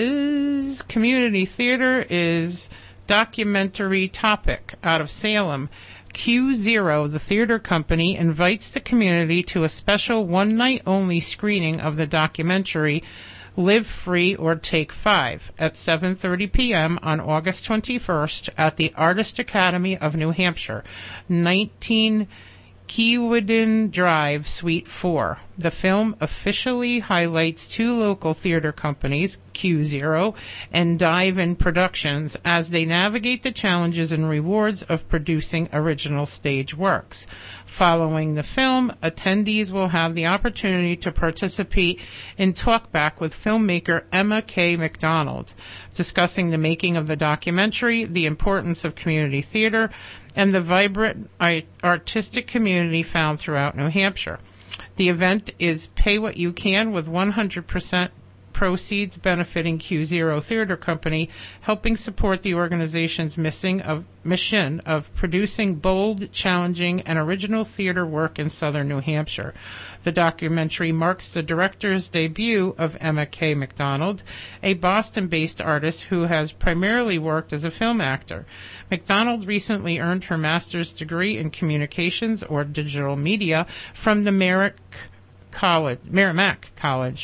Speaker 7: is community theater, is documentary topic out of Salem. Q Zero, the theater company, invites the community to a special one-night-only screening of the documentary Live Free or Take Five at seven thirty p.m. on August twenty-first at the Artist Academy of New Hampshire, nineteen Keewaydin Drive, Suite four. The film officially highlights two local theater companies, Q Zero and Dive In Productions, as they navigate the challenges and rewards of producing original stage works. Following the film, attendees will have the opportunity to participate in talkback with filmmaker Emma K. McDonald, discussing the making of the documentary, the importance of community theater, and the vibrant artistic community found throughout New Hampshire. The event is pay what you can, with one hundred percent proceeds benefiting Q Zero Theater Company, helping support the organization's missing of, mission of producing bold, challenging, and original theater work in southern New Hampshire. The documentary marks the director's debut of Emma K. McDonald, a Boston-based artist who has primarily worked as a film actor. McDonald recently earned her master's degree in communications or digital media from the Merrick College, Merrimack College,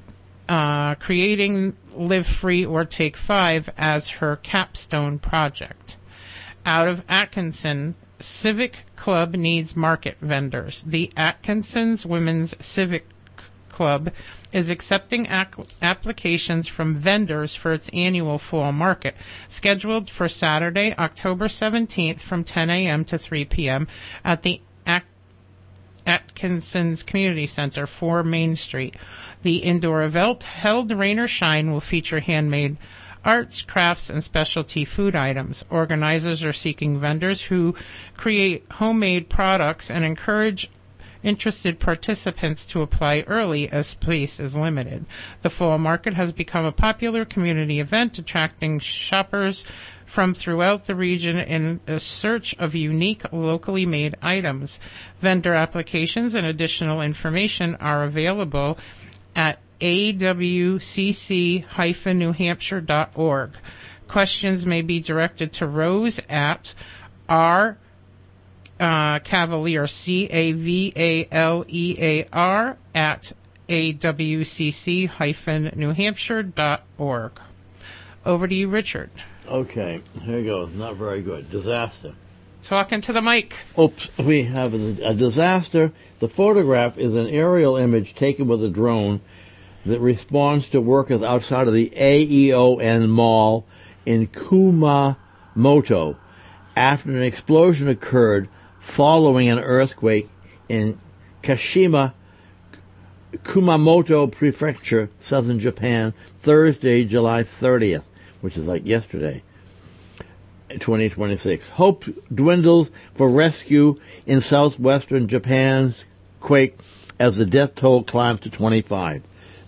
Speaker 7: Uh, creating Live Free or Take Five as her capstone project. Out of Atkinson, Civic Club needs market vendors. The Atkinson's Women's Civic Club is accepting ac- applications from vendors for its annual fall market, scheduled for Saturday, October seventeenth from ten a.m. to three p.m. at the At- Atkinson's Community Center, four Main Street. The indoor event, held rain or shine, will feature handmade arts, crafts, and specialty food items. Organizers are seeking vendors who create homemade products and encourage interested participants to apply early as space is limited. The fall market has become a popular community event, attracting shoppers from throughout the region in a search of unique, locally made items. Vendor applications and additional information are available at a w c c dash new hampshire dot org. Questions may be directed to Rose at R. Uh, Cavalier, C A V A L E A R, at a w c c dash new hampshire dot org. Over to you, Richard.
Speaker 8: Okay, here goes. Not very good. Disaster.
Speaker 7: Talking to the mic.
Speaker 8: Oops, we have a, a disaster. The photograph is an aerial image taken with a drone that responds to workers outside of the A E O N Mall in Kumamoto after an explosion occurred following an earthquake in Kashima, Kumamoto Prefecture, southern Japan, Thursday, July thirtieth, which is like yesterday, twenty twenty-six. Hope dwindles for rescue in southwestern Japan's quake as the death toll climbs to twenty-five.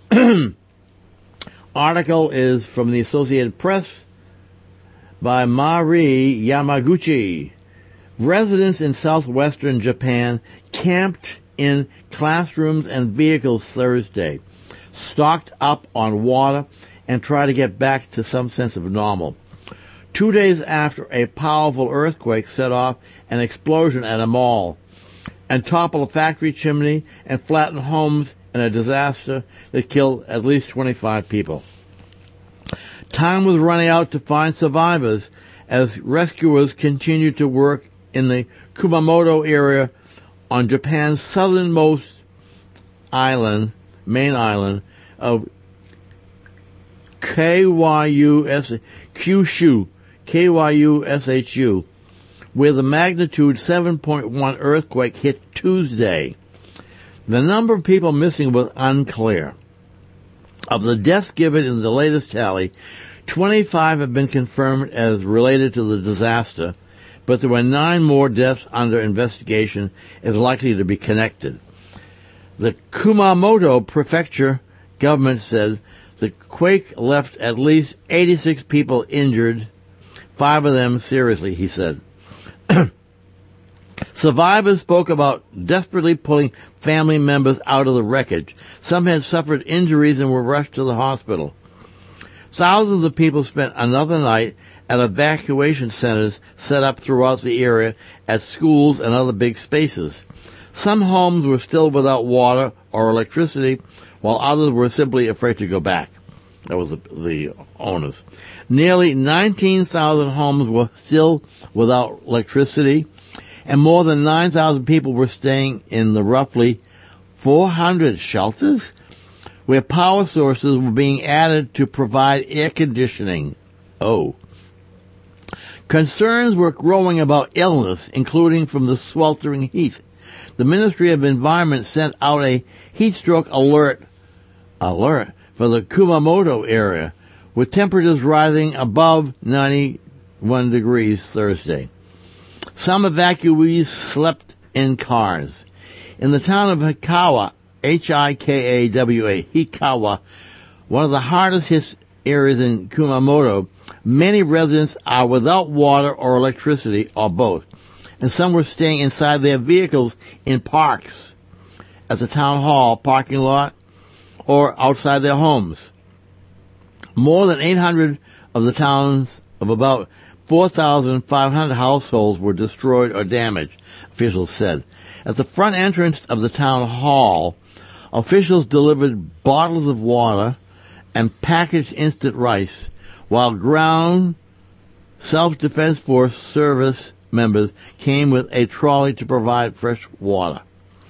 Speaker 8: Article is from the Associated Press by Mari Yamaguchi. Residents in southwestern Japan camped in classrooms and vehicles Thursday, stocked up on water, and tried to get back to some sense of normal. Two days after a powerful earthquake set off an explosion at a mall, and topple a factory chimney and flatten homes in a disaster that killed at least twenty-five people. Time was running out to find survivors as rescuers continued to work in the Kumamoto area on Japan's southernmost island, main island of K Y U S Kyushu, K Y U S H U, where the magnitude seven point one earthquake hit Tuesday. The number of people missing was unclear. Of the deaths given in the latest tally, twenty-five have been confirmed as related to the disaster, but there were nine more deaths under investigation as likely to be connected. The Kumamoto Prefecture government said the quake left at least eighty-six people injured, five of them seriously, he said. Survivors spoke about desperately pulling family members out of the wreckage. Some had suffered injuries and were rushed to the hospital. Thousands of people spent another night at evacuation centers set up throughout the area at schools and other big spaces. Some homes were still without water or electricity, while others were simply afraid to go back. That was the, the owners. Nearly nineteen thousand homes were still without electricity, and more than nine thousand people were staying in the roughly four hundred shelters where power sources were being added to provide air conditioning. Oh. Concerns were growing about illness, including from the sweltering heat. The Ministry of Environment sent out a heat stroke alert, alert for the Kumamoto area, with temperatures rising above ninety-one degrees Thursday. Some evacuees slept in cars. In the town of Hikawa, H I K A W A, Hikawa, one of the hardest hit areas in Kumamoto, many residents are without water or electricity or both, and some were staying inside their vehicles in parks, at the town hall parking lot, or outside their homes. More than eight hundred of the towns of about four thousand five hundred households were destroyed or damaged, officials said. At the front entrance of the town hall, officials delivered bottles of water and packaged instant rice, while ground self-defense force service members came with a trolley to provide fresh water.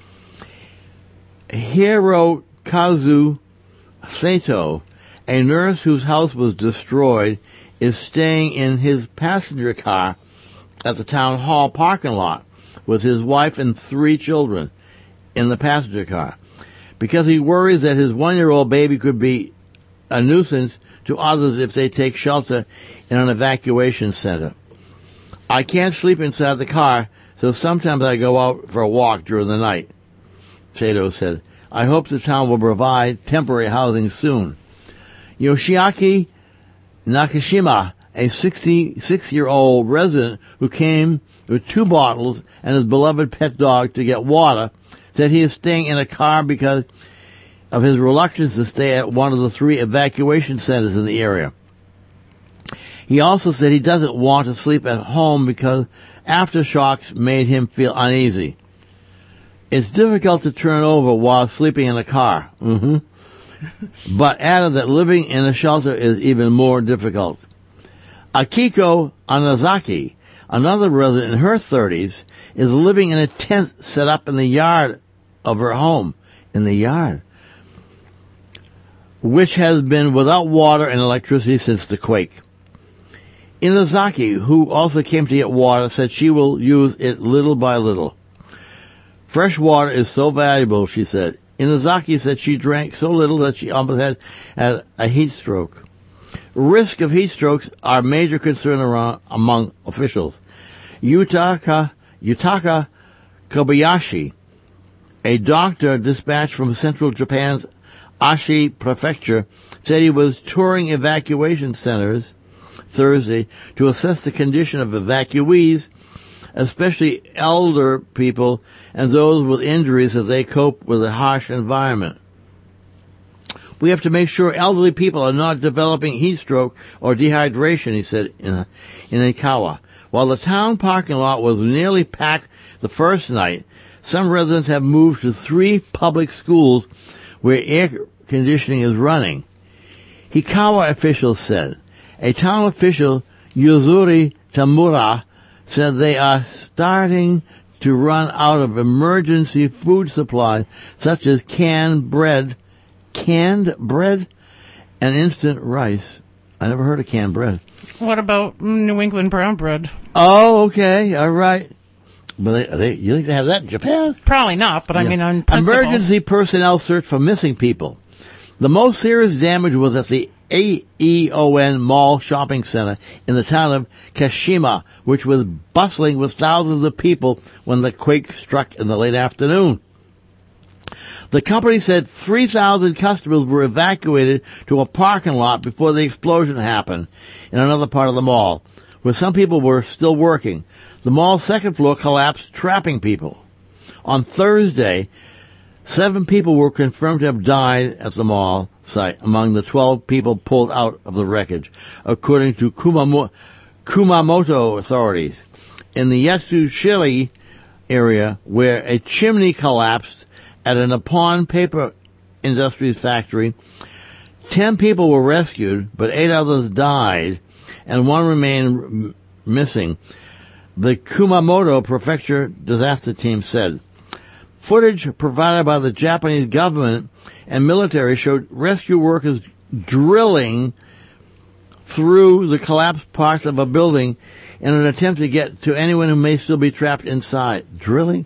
Speaker 8: Hirokazu Sato, a nurse whose house was destroyed, is staying in his passenger car at the town hall parking lot with his wife and three children in the passenger car, because he worries that his one-year-old baby could be a nuisance to others if they take shelter in an evacuation center. I can't sleep inside the car, so sometimes I go out for a walk during the night, Sato said. I hope the town will provide temporary housing soon. Yoshiaki Nakashima, a sixty-six-year-old resident who came with two bottles and his beloved pet dog to get water, said he is staying in a car because of his reluctance to stay at one of the three evacuation centers in the area. He also said he doesn't want to sleep at home because aftershocks made him feel uneasy. It's difficult to turn over while sleeping in a car, mm-hmm. but added that living in a shelter is even more difficult. Akiko Anazaki, another resident in her thirties, is living in a tent set up in the yard of her home, in the yard, which has been without water and electricity since the quake. Inazaki, who also came to get water, said she will use it little by little. Fresh water is so valuable, she said. Inazaki said she drank so little that she almost had, had a heat stroke. Risk of heat strokes are a major concern around, among officials. Yutaka, Yutaka Kobayashi, a doctor dispatched from central Japan's Ashi Prefecture, said he was touring evacuation centers Thursday to assess the condition of evacuees, especially elder people and those with injuries as they cope with a harsh environment. We have to make sure elderly people are not developing heat stroke or dehydration, he said in, in Ikawa. While the town parking lot was nearly packed the first night, Some residents have moved to three public schools where air conditioning is running. Hikawa officials said. A town official, Yuzuri Tamura, said they are starting to run out of emergency food supplies such as canned bread, canned bread, and instant rice. I never heard of canned bread.
Speaker 7: What about New England brown bread?
Speaker 8: Oh, okay, all right. But they, they, you think they have that in Japan?
Speaker 7: Probably not, but I
Speaker 8: Yeah.
Speaker 7: mean on principle.
Speaker 8: Emergency personnel search for missing people. The most serious damage was at the A E O N Mall Shopping Center in the town of Kashima, which was bustling with thousands of people when the quake struck in the late afternoon. The company said three thousand customers were evacuated to a parking lot before the explosion happened in another part of the mall, where some people were still working. The mall's second floor collapsed, trapping people. On Thursday, seven people were confirmed to have died at the mall site among the twelve people pulled out of the wreckage, according to Kumamoto, Kumamoto authorities. In the Yatsushiri area, where a chimney collapsed at a Nippon Paper Industries factory, ten people were rescued, but eight others died, and one remained m- missing. The Kumamoto Prefecture Disaster Team said. Footage provided by the Japanese government and military showed rescue workers drilling through the collapsed parts of a building in an attempt to get to anyone who may still be trapped inside. Drilling?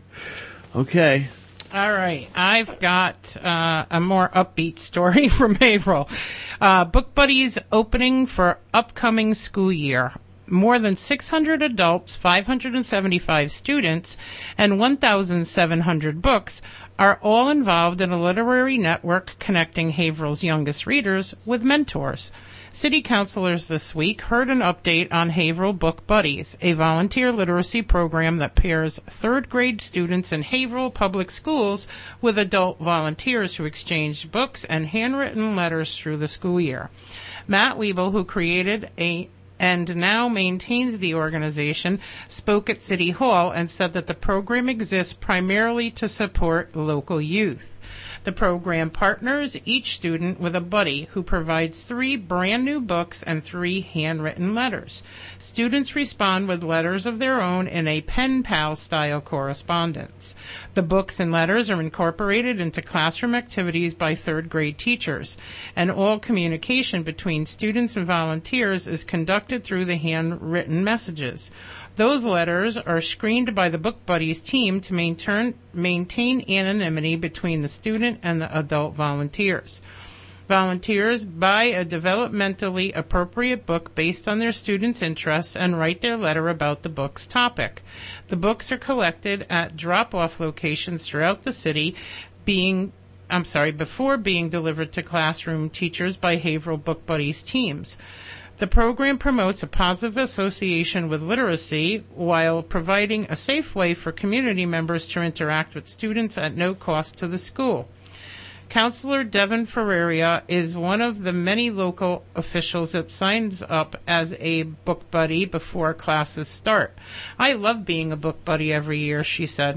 Speaker 8: Okay.
Speaker 7: All right, I've got uh, a more upbeat story from April. Uh, Book Buddies opening for upcoming school year. More than six hundred adults, five hundred seventy-five students, and one thousand seven hundred books are all involved in a literary network connecting Haverhill's youngest readers with mentors. City councilors this week heard an update on Haverhill Book Buddies, a volunteer literacy program that pairs third grade students in Haverhill public schools with adult volunteers who exchange books and handwritten letters through the school year. Matt Wiebel, who created a and now maintains the organization, spoke at City Hall and said that the program exists primarily to support local youth. The program partners each student with a buddy who provides three brand new books and three handwritten letters. Students respond with letters of their own in a pen pal style correspondence. The books and letters are incorporated into classroom activities by third grade teachers, and all communication between students and volunteers is conducted through the handwritten messages. Those letters are screened by the Book Buddies team to maintain, maintain anonymity between the student and the adult volunteers. Volunteers buy a developmentally appropriate book based on their students' interests and write their letter about the book's topic. The books are collected at drop-off locations throughout the city, being I'm sorry, before being delivered to classroom teachers by Haverhill Book Buddies teams. The program promotes a positive association with literacy while providing a safe way for community members to interact with students at no cost to the school. Counselor Devin Ferreira is one of the many local officials that signs up as a book buddy before classes start. I love being a book buddy every year, she said.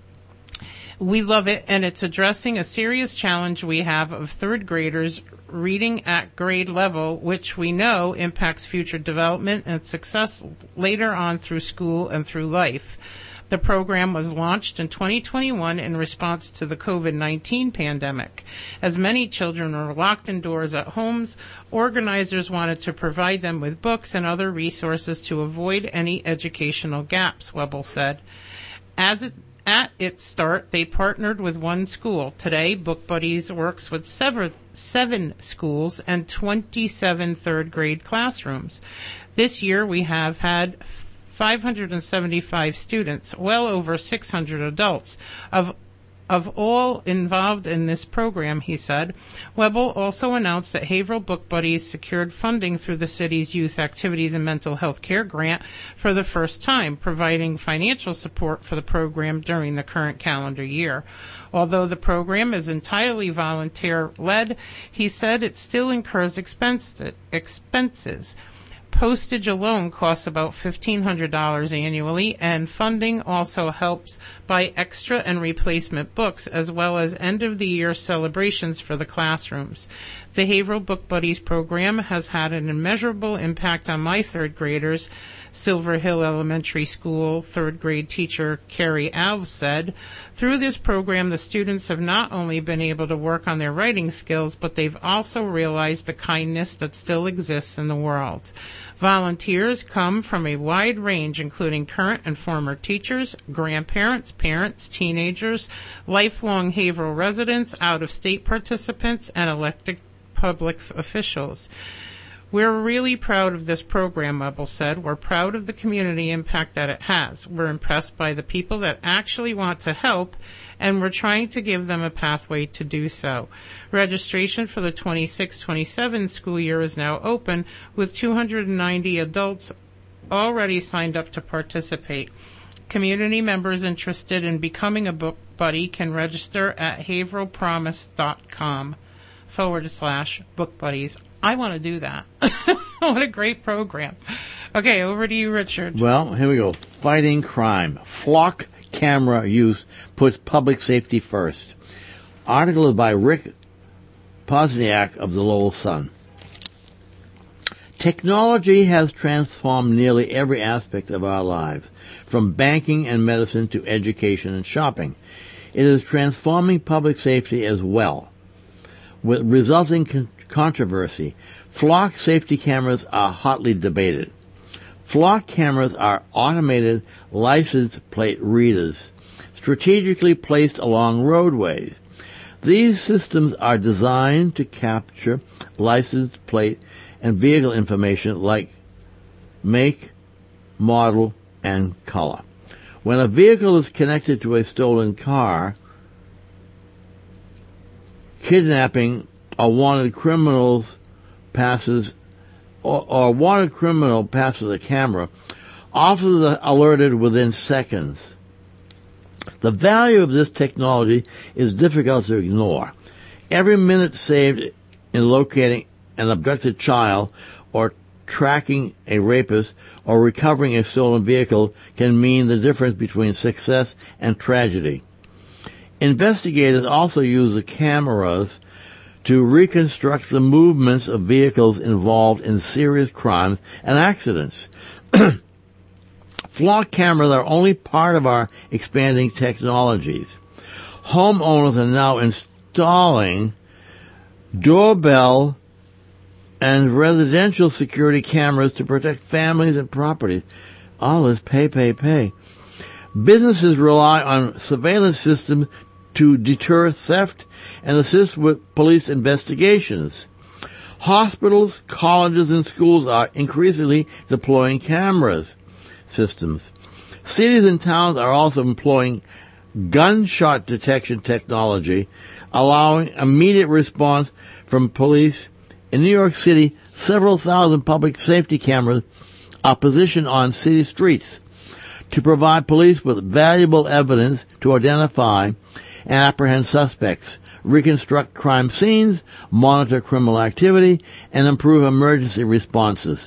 Speaker 7: We love it, and it's addressing a serious challenge we have of third graders reading at grade level, which we know impacts future development and success later on through school and through life. The program was launched in twenty twenty-one in response to the covid nineteen pandemic. As many children were locked indoors at homes, organizers wanted to provide them with books and other resources to avoid any educational gaps, Webel said. As it At its start, they partnered with one school. Today, Book Buddies works with seven, seven schools and twenty-seven third grade classrooms. This year, we have had five hundred seventy-five students, well over six hundred adults. Of Of all involved in this program, he said. Webel also announced that Haverhill Book Buddies secured funding through the city's Youth Activities and Mental Health Care Grant for the first time, providing financial support for the program during the current calendar year. Although the program is entirely volunteer-led, he said it still incurs expense, expenses. Postage alone costs about fifteen hundred dollars annually, and funding also helps buy extra and replacement books, as well as end-of-the-year celebrations for the classrooms. The Haverhill Book Buddies program has had an immeasurable impact on my third graders. Silver Hill Elementary School third grade teacher Carrie Alves said, "Through this program, the students have not only been able to work on their writing skills, but they've also realized the kindness that still exists in the world." Volunteers come from a wide range, including current and former teachers, grandparents, parents, teenagers, lifelong Haverhill residents, out-of-state participants, and elected public officials. "We're really proud of this program," Ebel said. "We're proud of the community impact that it has. We're impressed by the people that actually want to help, and we're trying to give them a pathway to do so." Registration for the twenty-six twenty-seven school year is now open, with two hundred ninety adults already signed up to participate. Community members interested in becoming a book buddy can register at haverhillpromise.com forward slash book buddies. I want to do that. What a great program. Okay, over to you, Richard.
Speaker 8: Well, here we go. Fighting crime. Flock camera use puts public safety first. Article is by Rick Posniak of the Lowell Sun. Technology has transformed nearly every aspect of our lives, from banking and medicine to education and shopping. It is transforming public safety as well. With resulting con- controversy, flock safety cameras are hotly debated. Flock cameras are automated license plate readers, strategically placed along roadways. These systems are designed to capture license plate and vehicle information like make, model, and color. When a vehicle is connected to a stolen car, kidnapping or wanted criminals passes or, or wanted criminal passes a camera, officers are alerted within seconds. The value of this technology is difficult to ignore. Every minute saved in locating an abducted child or tracking a rapist or recovering a stolen vehicle can mean the difference between success and tragedy. Investigators also use the cameras to reconstruct the movements of vehicles involved in serious crimes and accidents. Flock cameras are only part of our expanding technologies. Homeowners are now installing doorbell and residential security cameras to protect families and properties. All this pay, pay, pay. Businesses rely on surveillance systems to deter theft and assist with police investigations. Hospitals, colleges, and schools are increasingly deploying cameras systems. Cities and towns are also employing gunshot detection technology, allowing immediate response from police. In New York City, several thousand public safety cameras are positioned on city streets to provide police with valuable evidence to identify and apprehend suspects, reconstruct crime scenes, monitor criminal activity, and improve emergency responses.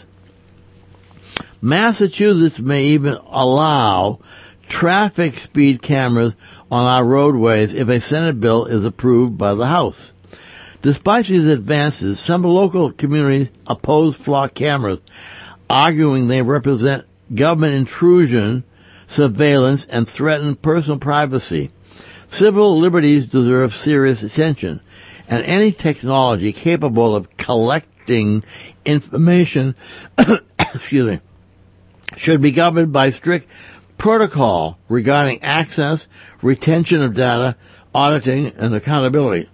Speaker 8: Massachusetts may even allow traffic speed cameras on our roadways if a Senate bill is approved by the House. Despite these advances, some local communities oppose flock cameras, arguing they represent government intrusion, surveillance, and threaten personal privacy. Civil liberties deserve serious attention, and any technology capable of collecting information excuse me, should be governed by strict protocol regarding access, retention of data, auditing, and accountability.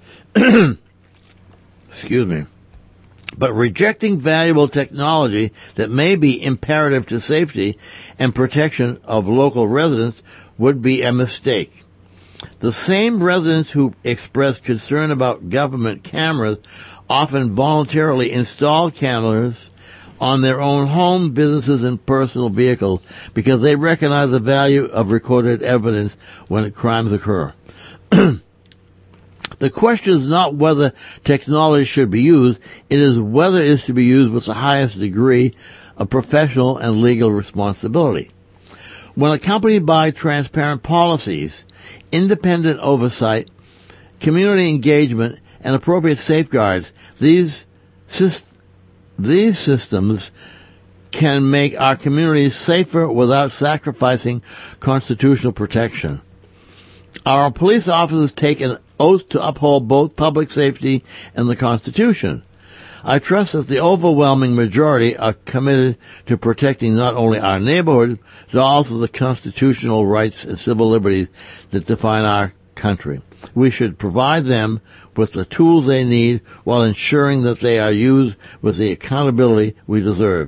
Speaker 8: Excuse me. But rejecting valuable technology that may be imperative to safety and protection of local residents would be a mistake. The same residents who express concern about government cameras often voluntarily install cameras on their own home, businesses, and personal vehicles because they recognize the value of recorded evidence when crimes occur. The question is not whether technology should be used, it is whether it is to be used with the highest degree of professional and legal responsibility. When accompanied by transparent policies, independent oversight, community engagement, and appropriate safeguards, these syst- these systems can make our communities safer without sacrificing constitutional protection. Our police officers take an oath to uphold both public safety and the Constitution. I trust that the overwhelming majority are committed to protecting not only our neighborhood, but also the constitutional rights and civil liberties that define our country. We should provide them with the tools they need while ensuring that they are used with the accountability we deserve.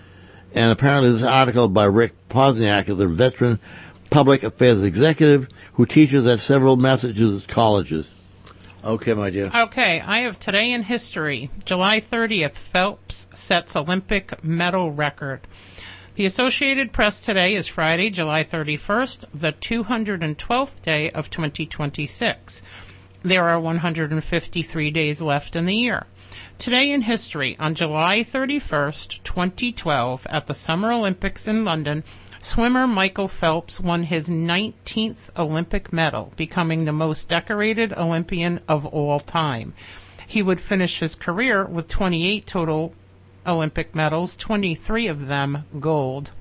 Speaker 8: And apparently this article by Rick Posniak is a veteran public affairs executive who teaches at several Massachusetts colleges. Okay, my dear.
Speaker 7: Okay, I have today in history. July thirtieth, Phelps sets Olympic medal record. The Associated Press today is Friday, July thirty-first, the two hundred twelfth day of twenty twenty-six. There are one hundred fifty-three days left in the year. Today in history, on July thirty-first, twenty twelve, at the Summer Olympics in London, swimmer Michael Phelps won his nineteenth Olympic medal, becoming the most decorated Olympian of all time. He would finish his career with twenty-eight total Olympic medals, twenty-three of them gold.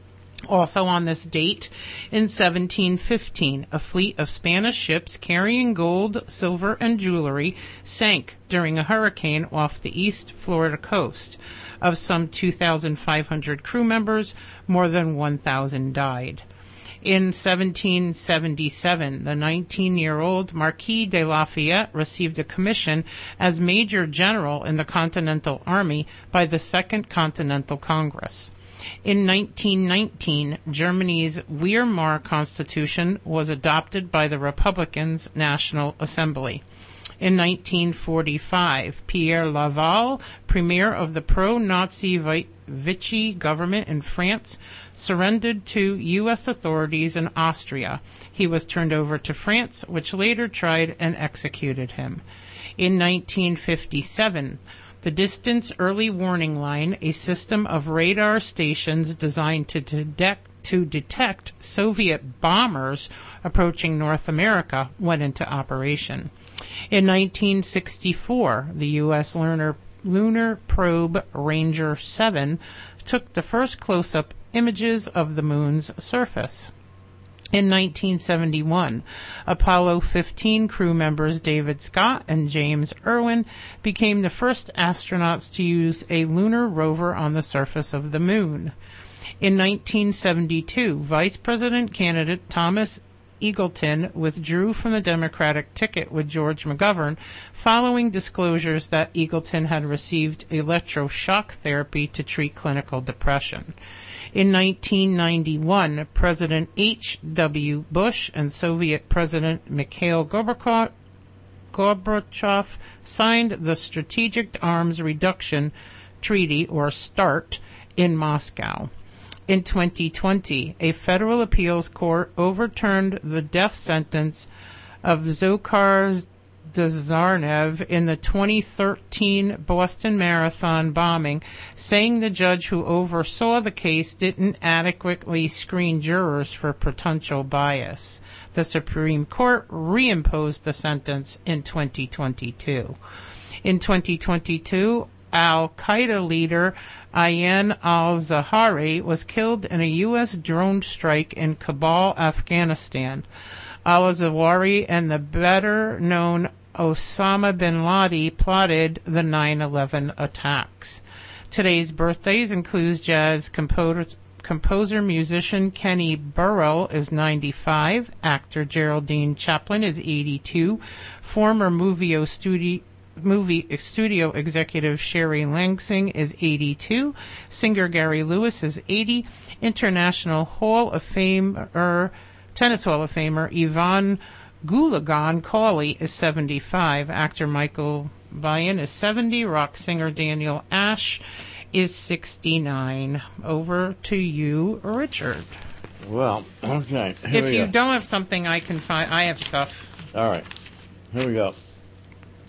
Speaker 7: Also on this date, in seventeen fifteen, a fleet of Spanish ships carrying gold, silver, and jewelry sank during a hurricane off the East Florida coast. Of some two thousand five hundred crew members, more than one thousand died. In seventeen seventy-seven, the nineteen-year-old Marquis de Lafayette received a commission as Major General in the Continental Army by the Second Continental Congress. In nineteen nineteen, Germany's Weimar Constitution was adopted by the Republicans' National Assembly. In nineteen forty-five, Pierre Laval, premier of the pro-Nazi Vichy government in France, surrendered to U S authorities in Austria. He was turned over to France, which later tried and executed him. In nineteen fifty-seven, the Distance Early Warning Line, a system of radar stations designed to detect to detect Soviet bombers approaching North America, went into operation. In nineteen sixty-four, the U S lunar, lunar probe Ranger seven took the first close-up images of the moon's surface. In nineteen seventy-one, Apollo fifteen crew members David Scott and James Irwin became the first astronauts to use a lunar rover on the surface of the moon. In nineteen seventy-two, Vice President candidate Thomas Eagleton withdrew from the Democratic ticket with George McGovern following disclosures that Eagleton had received electroshock therapy to treat clinical depression. In nineteen ninety-one, President H W Bush and Soviet President Mikhail Gorbachev Gorbachev signed the Strategic Arms Reduction Treaty, or START, in Moscow. In twenty twenty, a federal appeals court overturned the death sentence of Dzhokhar Dzarnev in the twenty thirteen Boston Marathon bombing, saying the judge who oversaw the case didn't adequately screen jurors for potential bias. The Supreme Court reimposed the sentence in twenty twenty-two. In twenty twenty-two, Al-Qaeda leader Ayman al-Zawahiri was killed in a U S drone strike in Kabul, Afghanistan. Al-Zawahiri and the better-known Osama bin Laden plotted the nine eleven attacks. Today's birthdays include jazz composer, composer musician Kenny Burrell is ninety-five, actor Geraldine Chaplin is eighty-two, former movie studio movie studio executive Sherry Langsing is eighty-two, singer Gary Lewis is eighty, International Hall of Famer, Tennis Hall of Famer Yvonne Goolagong Cawley is seventy-five, actor Michael Biehn is seventy, rock singer Daniel Ash is sixty-nine. Over to you, Richard.
Speaker 8: Well, okay. Here
Speaker 7: if
Speaker 8: we
Speaker 7: you
Speaker 8: go.
Speaker 7: don't have something, I can find. I have stuff.
Speaker 8: All right. Here we go.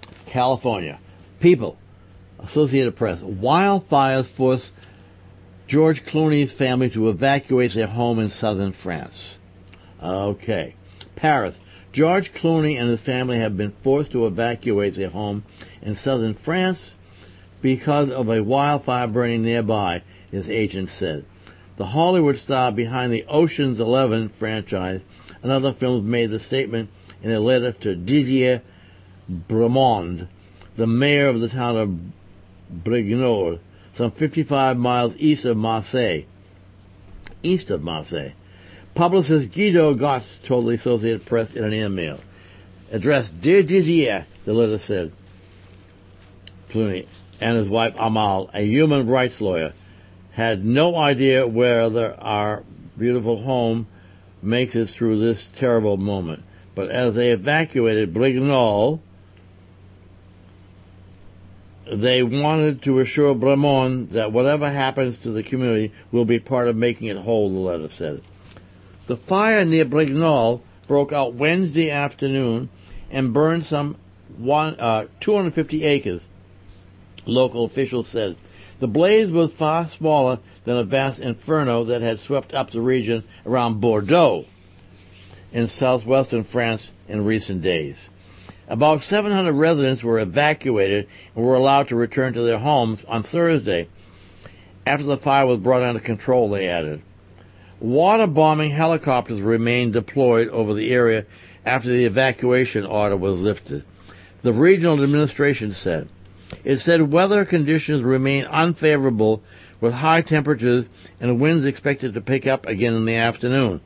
Speaker 8: California. People. Associated Press. Wildfires force George Clooney's family to evacuate their home in southern France. Okay. Paris. George Clooney and his family have been forced to evacuate their home in southern France because of a wildfire burning nearby, his agent said. The Hollywood star behind the Ocean's Eleven franchise and other films made the statement in a letter to Didier Bremond, the mayor of the town of Brignoles, some fifty-five miles east of Marseille. East of Marseille. Publicist Guido Gotts told the Associated Press in an email. Addressed, Dear Didier, the letter said, Clooney and his wife Amal, a human rights lawyer, had no idea whether our beautiful home makes it through this terrible moment. But as they evacuated Brignoles, they wanted to assure Bremond that whatever happens to the community will be part of making it whole, the letter said. The fire near Brignoles broke out Wednesday afternoon and burned some one, uh, two hundred fifty acres, local officials said. The blaze was far smaller than a vast inferno that had swept up the region around Bordeaux in southwestern France in recent days. About seven hundred residents were evacuated and were allowed to return to their homes on Thursday after the fire was brought under control, they added. Water-bombing helicopters remained deployed over the area after the evacuation order was lifted. The regional administration said. It said weather conditions remain unfavorable with high temperatures and winds expected to pick up again in the afternoon.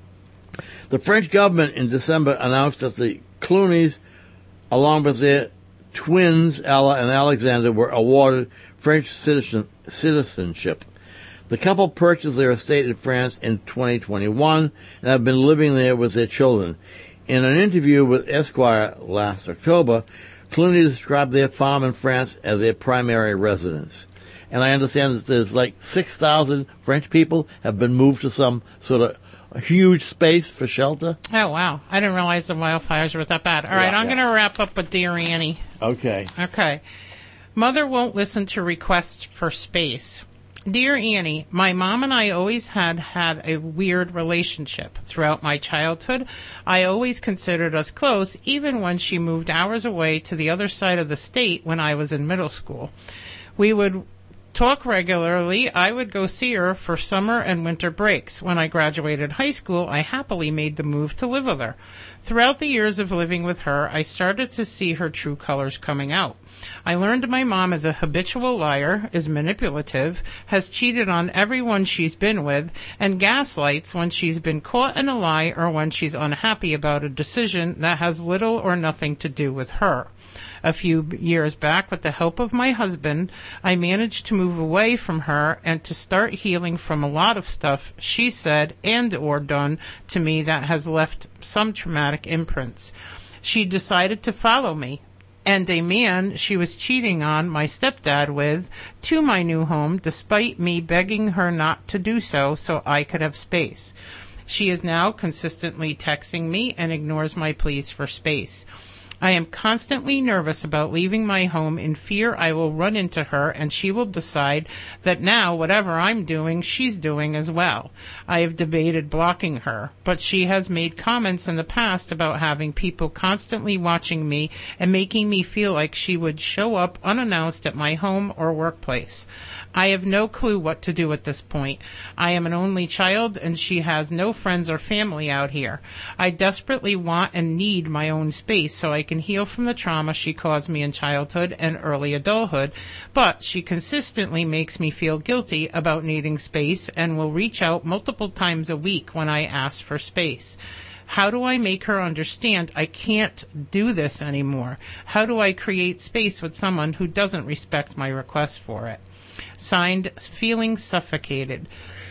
Speaker 8: The French government in December announced that the Clooneys, along with their twins Ella and Alexander, were awarded French citizen, citizenship. The couple purchased their estate in France in twenty twenty-one and have been living there with their children. In an interview with Esquire last October, Clooney described their farm in France as their primary residence. And I understand that there's like six thousand French people have been moved to some sort of a huge space for shelter.
Speaker 7: Oh, wow. I didn't realize the wildfires were that bad. All right, yeah, I'm yeah. going to wrap up with Dear Annie.
Speaker 8: Okay.
Speaker 7: Okay. Mother won't listen to requests for space. Dear Annie, my mom and I always had had a weird relationship. Throughout my childhood, I always considered us close, even when she moved hours away to the other side of the state when I was in middle school. We would talk regularly. I would go see her for summer and winter breaks. When I graduated high school, I happily made the move to live with her. Throughout the years of living with her, I started to see her true colors coming out. I learned my mom is a habitual liar, is manipulative, has cheated on everyone she's been with, and gaslights when she's been caught in a lie or when she's unhappy about a decision that has little or nothing to do with her. A few years back, with the help of my husband, I managed to move away from her and to start healing from a lot of stuff she said and or done to me that has left some traumatic imprints. She decided to follow me and a man she was cheating on my stepdad with to my new home, despite me begging her not to do so so I could have space. She is now consistently texting me and ignores my pleas for space. I am constantly nervous about leaving my home in fear I will run into her and she will decide that now whatever I'm doing, she's doing as well. I have debated blocking her, but she has made comments in the past about having people constantly watching me and making me feel like she would show up unannounced at my home or workplace. I have no clue what to do at this point. I am an only child and she has no friends or family out here. I desperately want and need my own space so I can heal from the trauma she caused me in childhood and early adulthood, but she consistently makes me feel guilty about needing space and will reach out multiple times a week when I ask for space. How do I make her understand I can't do this anymore? How do I create space with someone who doesn't respect my request for it? Signed, Feeling Suffocated.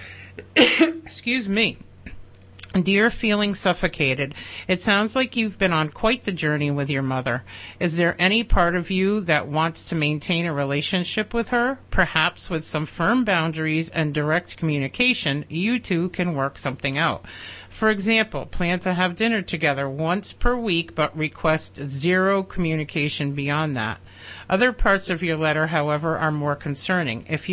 Speaker 7: Excuse me. Dear Feeling Suffocated, it sounds like you've been on quite the journey with your mother. Is there any part of you that wants to maintain a relationship with her? Perhaps with some firm boundaries and direct communication, you two can work something out. For example, plan to have dinner together once per week, but request zero communication beyond that. Other parts of your letter, however, are more concerning. If you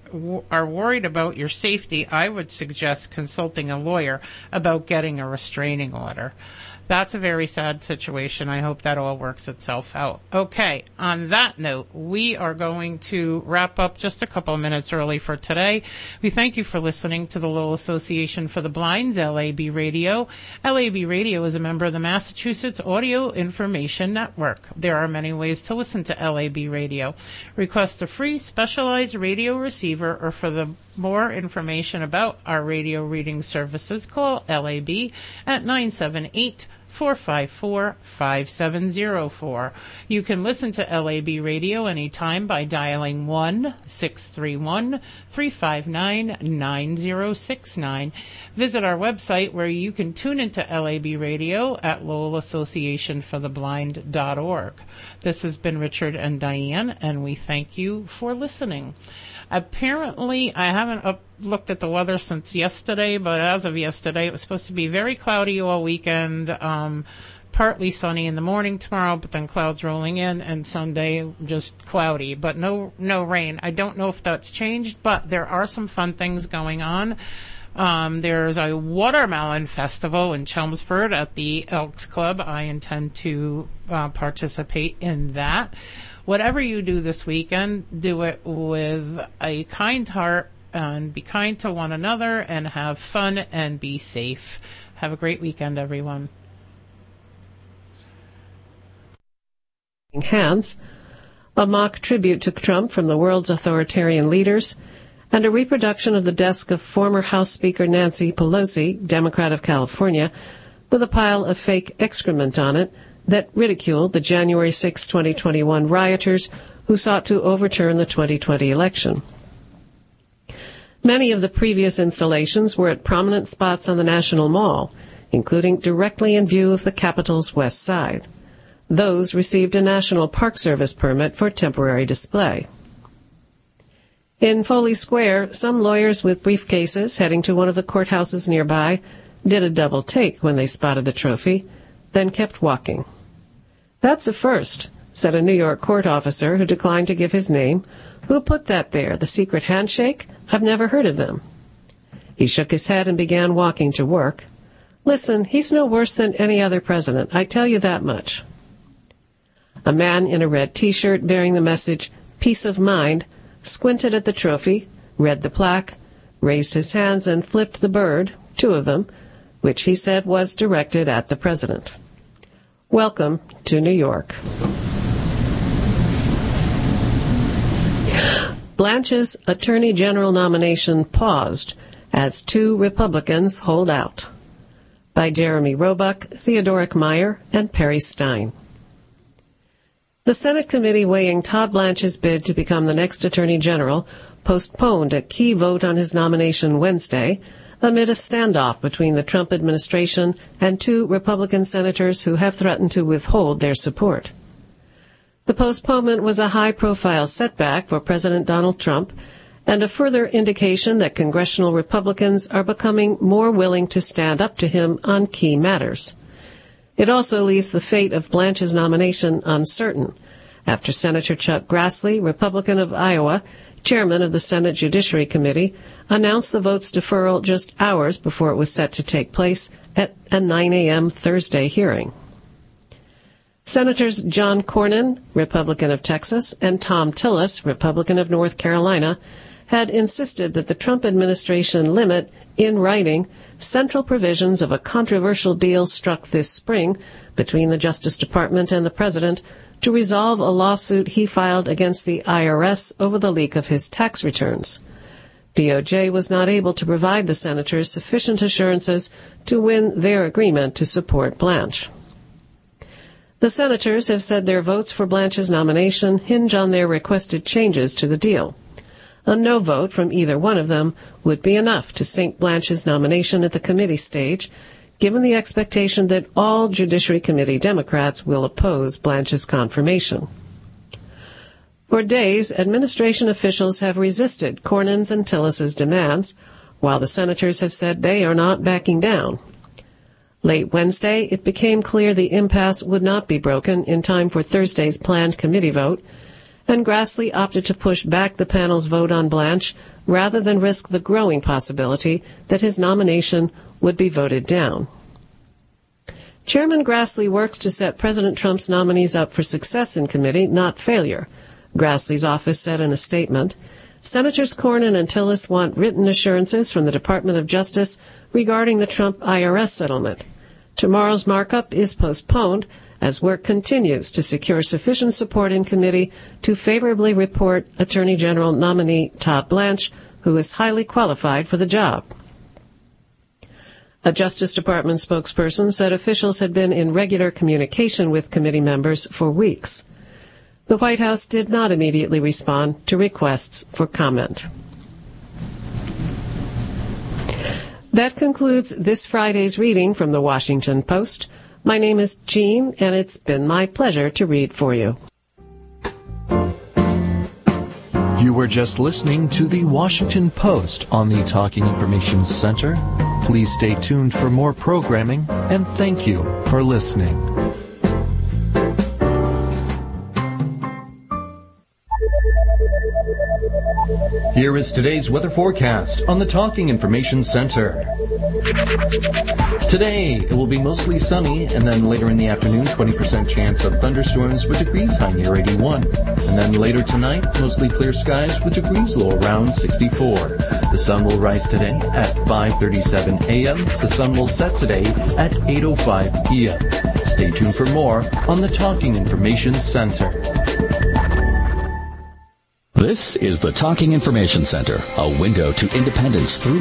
Speaker 7: w- are worried about your safety, I would suggest consulting a lawyer about getting a restraining order. That's a very sad situation. I hope that all works itself out. Okay, on that note, we are going to wrap up just a couple of minutes early for today. We thank you for listening to the Lowell Association for the Blind's L A B Radio. L A B Radio is a member of the Massachusetts Audio Information Network. There are many ways to listen to L A B Radio. Request a free specialized radio receiver, or for the more information about our radio reading services, call L A B at nine seven eight, four five four, five seven zero four. You can listen to L A B Radio anytime by dialing one six three one, three five nine, nine zero six nine. Visit our website where you can tune into L A B Radio at lowell association for the blind dot org. This has been Richard and Diane, and we thank you for listening. Apparently, I haven't up, looked at the weather since yesterday, but as of yesterday, it was supposed to be very cloudy all weekend, um, partly sunny in the morning tomorrow, but then clouds rolling in, and Sunday just cloudy, but no, no rain. I don't know if that's changed, but there are some fun things going on. Um, there's a watermelon festival in Chelmsford at the Elks Club. I intend to uh, participate in that. Whatever you do this weekend, do it with a kind heart and be kind to one another and have fun and be safe. Have a great weekend, everyone.
Speaker 12: Hands, a mock tribute to Trump from the world's authoritarian leaders, and a reproduction of the desk of former House Speaker Nancy Pelosi, Democrat of California, with a pile of fake excrement on it that ridiculed the January sixth, twenty twenty-one rioters who sought to overturn the twenty twenty election. Many of the previous installations were at prominent spots on the National Mall, including directly in view of the Capitol's west side. Those received a National Park Service permit for temporary display. In Foley Square, some lawyers with briefcases heading to one of the courthouses nearby did a double take when they spotted the trophy, then kept walking. "That's a first," said a New York court officer who declined to give his name. "Who put that there? The secret handshake? I've never heard of them." He shook his head and began walking to work. "Listen, he's no worse than any other president, I tell you that much." A man in a red T-shirt bearing the message, "Peace of Mind," squinted at the trophy, read the plaque, raised his hands and flipped the bird, two of them, which he said was directed at the president. Welcome to New York. Blanche's Attorney General nomination paused as two Republicans hold out. By Jeremy Roebuck, Theodoric Meyer, and Perry Stein. The Senate committee weighing Todd Blanche's bid to become the next Attorney General postponed a key vote on his nomination Wednesday amid a standoff between the Trump administration and two Republican senators who have threatened to withhold their support. The postponement was a high-profile setback for President Donald Trump and a further indication that congressional Republicans are becoming more willing to stand up to him on key matters. It also leaves the fate of Blanche's nomination uncertain, after Senator Chuck Grassley, Republican of Iowa, chairman of the Senate Judiciary Committee, announced the vote's deferral just hours before it was set to take place at a nine a.m. Thursday hearing. Senators John Cornyn, Republican of Texas, and Thom Tillis, Republican of North Carolina, had insisted that the Trump administration limit, in writing, central provisions of a controversial deal struck this spring between the Justice Department and the President to resolve a lawsuit he filed against the I R S over the leak of his tax returns. D O J was not able to provide the senators sufficient assurances to win their agreement to support Blanche. The senators have said their votes for Blanche's nomination hinge on their requested changes to the deal. A no vote from either one of them would be enough to sink Blanche's nomination at the committee stage, given the expectation that all Judiciary Committee Democrats will oppose Blanche's confirmation. For days, administration officials have resisted Cornyn's and Tillis's demands, while the senators have said they are not backing down. Late Wednesday, it became clear the impasse would not be broken in time for Thursday's planned committee vote, and Grassley opted to push back the panel's vote on Blanche rather than risk the growing possibility that his nomination would be voted down. Chairman Grassley works to set President Trump's nominees up for success in committee, not failure, Grassley's office said in a statement. Senators Cornyn and Tillis want written assurances from the Department of Justice regarding the Trump I R S settlement. Tomorrow's markup is postponed as work continues to secure sufficient support in committee to favorably report Attorney General nominee Todd Blanche, who is highly qualified for the job. A Justice Department spokesperson said officials had been in regular communication with committee members for weeks. The White House did not immediately respond to requests for comment. That concludes this Friday's reading from the Washington Post. My name is Jean, and it's been my pleasure to read for you.
Speaker 5: You were just listening to the Washington Post on the Talking Information Center. Please stay tuned for more programming, and thank you for listening. Here is today's weather forecast on the Talking Information Center. Today, it will be mostly sunny, and then later in the afternoon, twenty percent chance of thunderstorms with degrees high near eighty-one. And then later tonight, mostly clear skies with degrees low around sixty-four. The sun will rise today at five thirty-seven a.m. The sun will set today at eight oh five p.m. Stay tuned for more on the Talking Information Center.
Speaker 3: This is the Talking Information Center, a window to independence through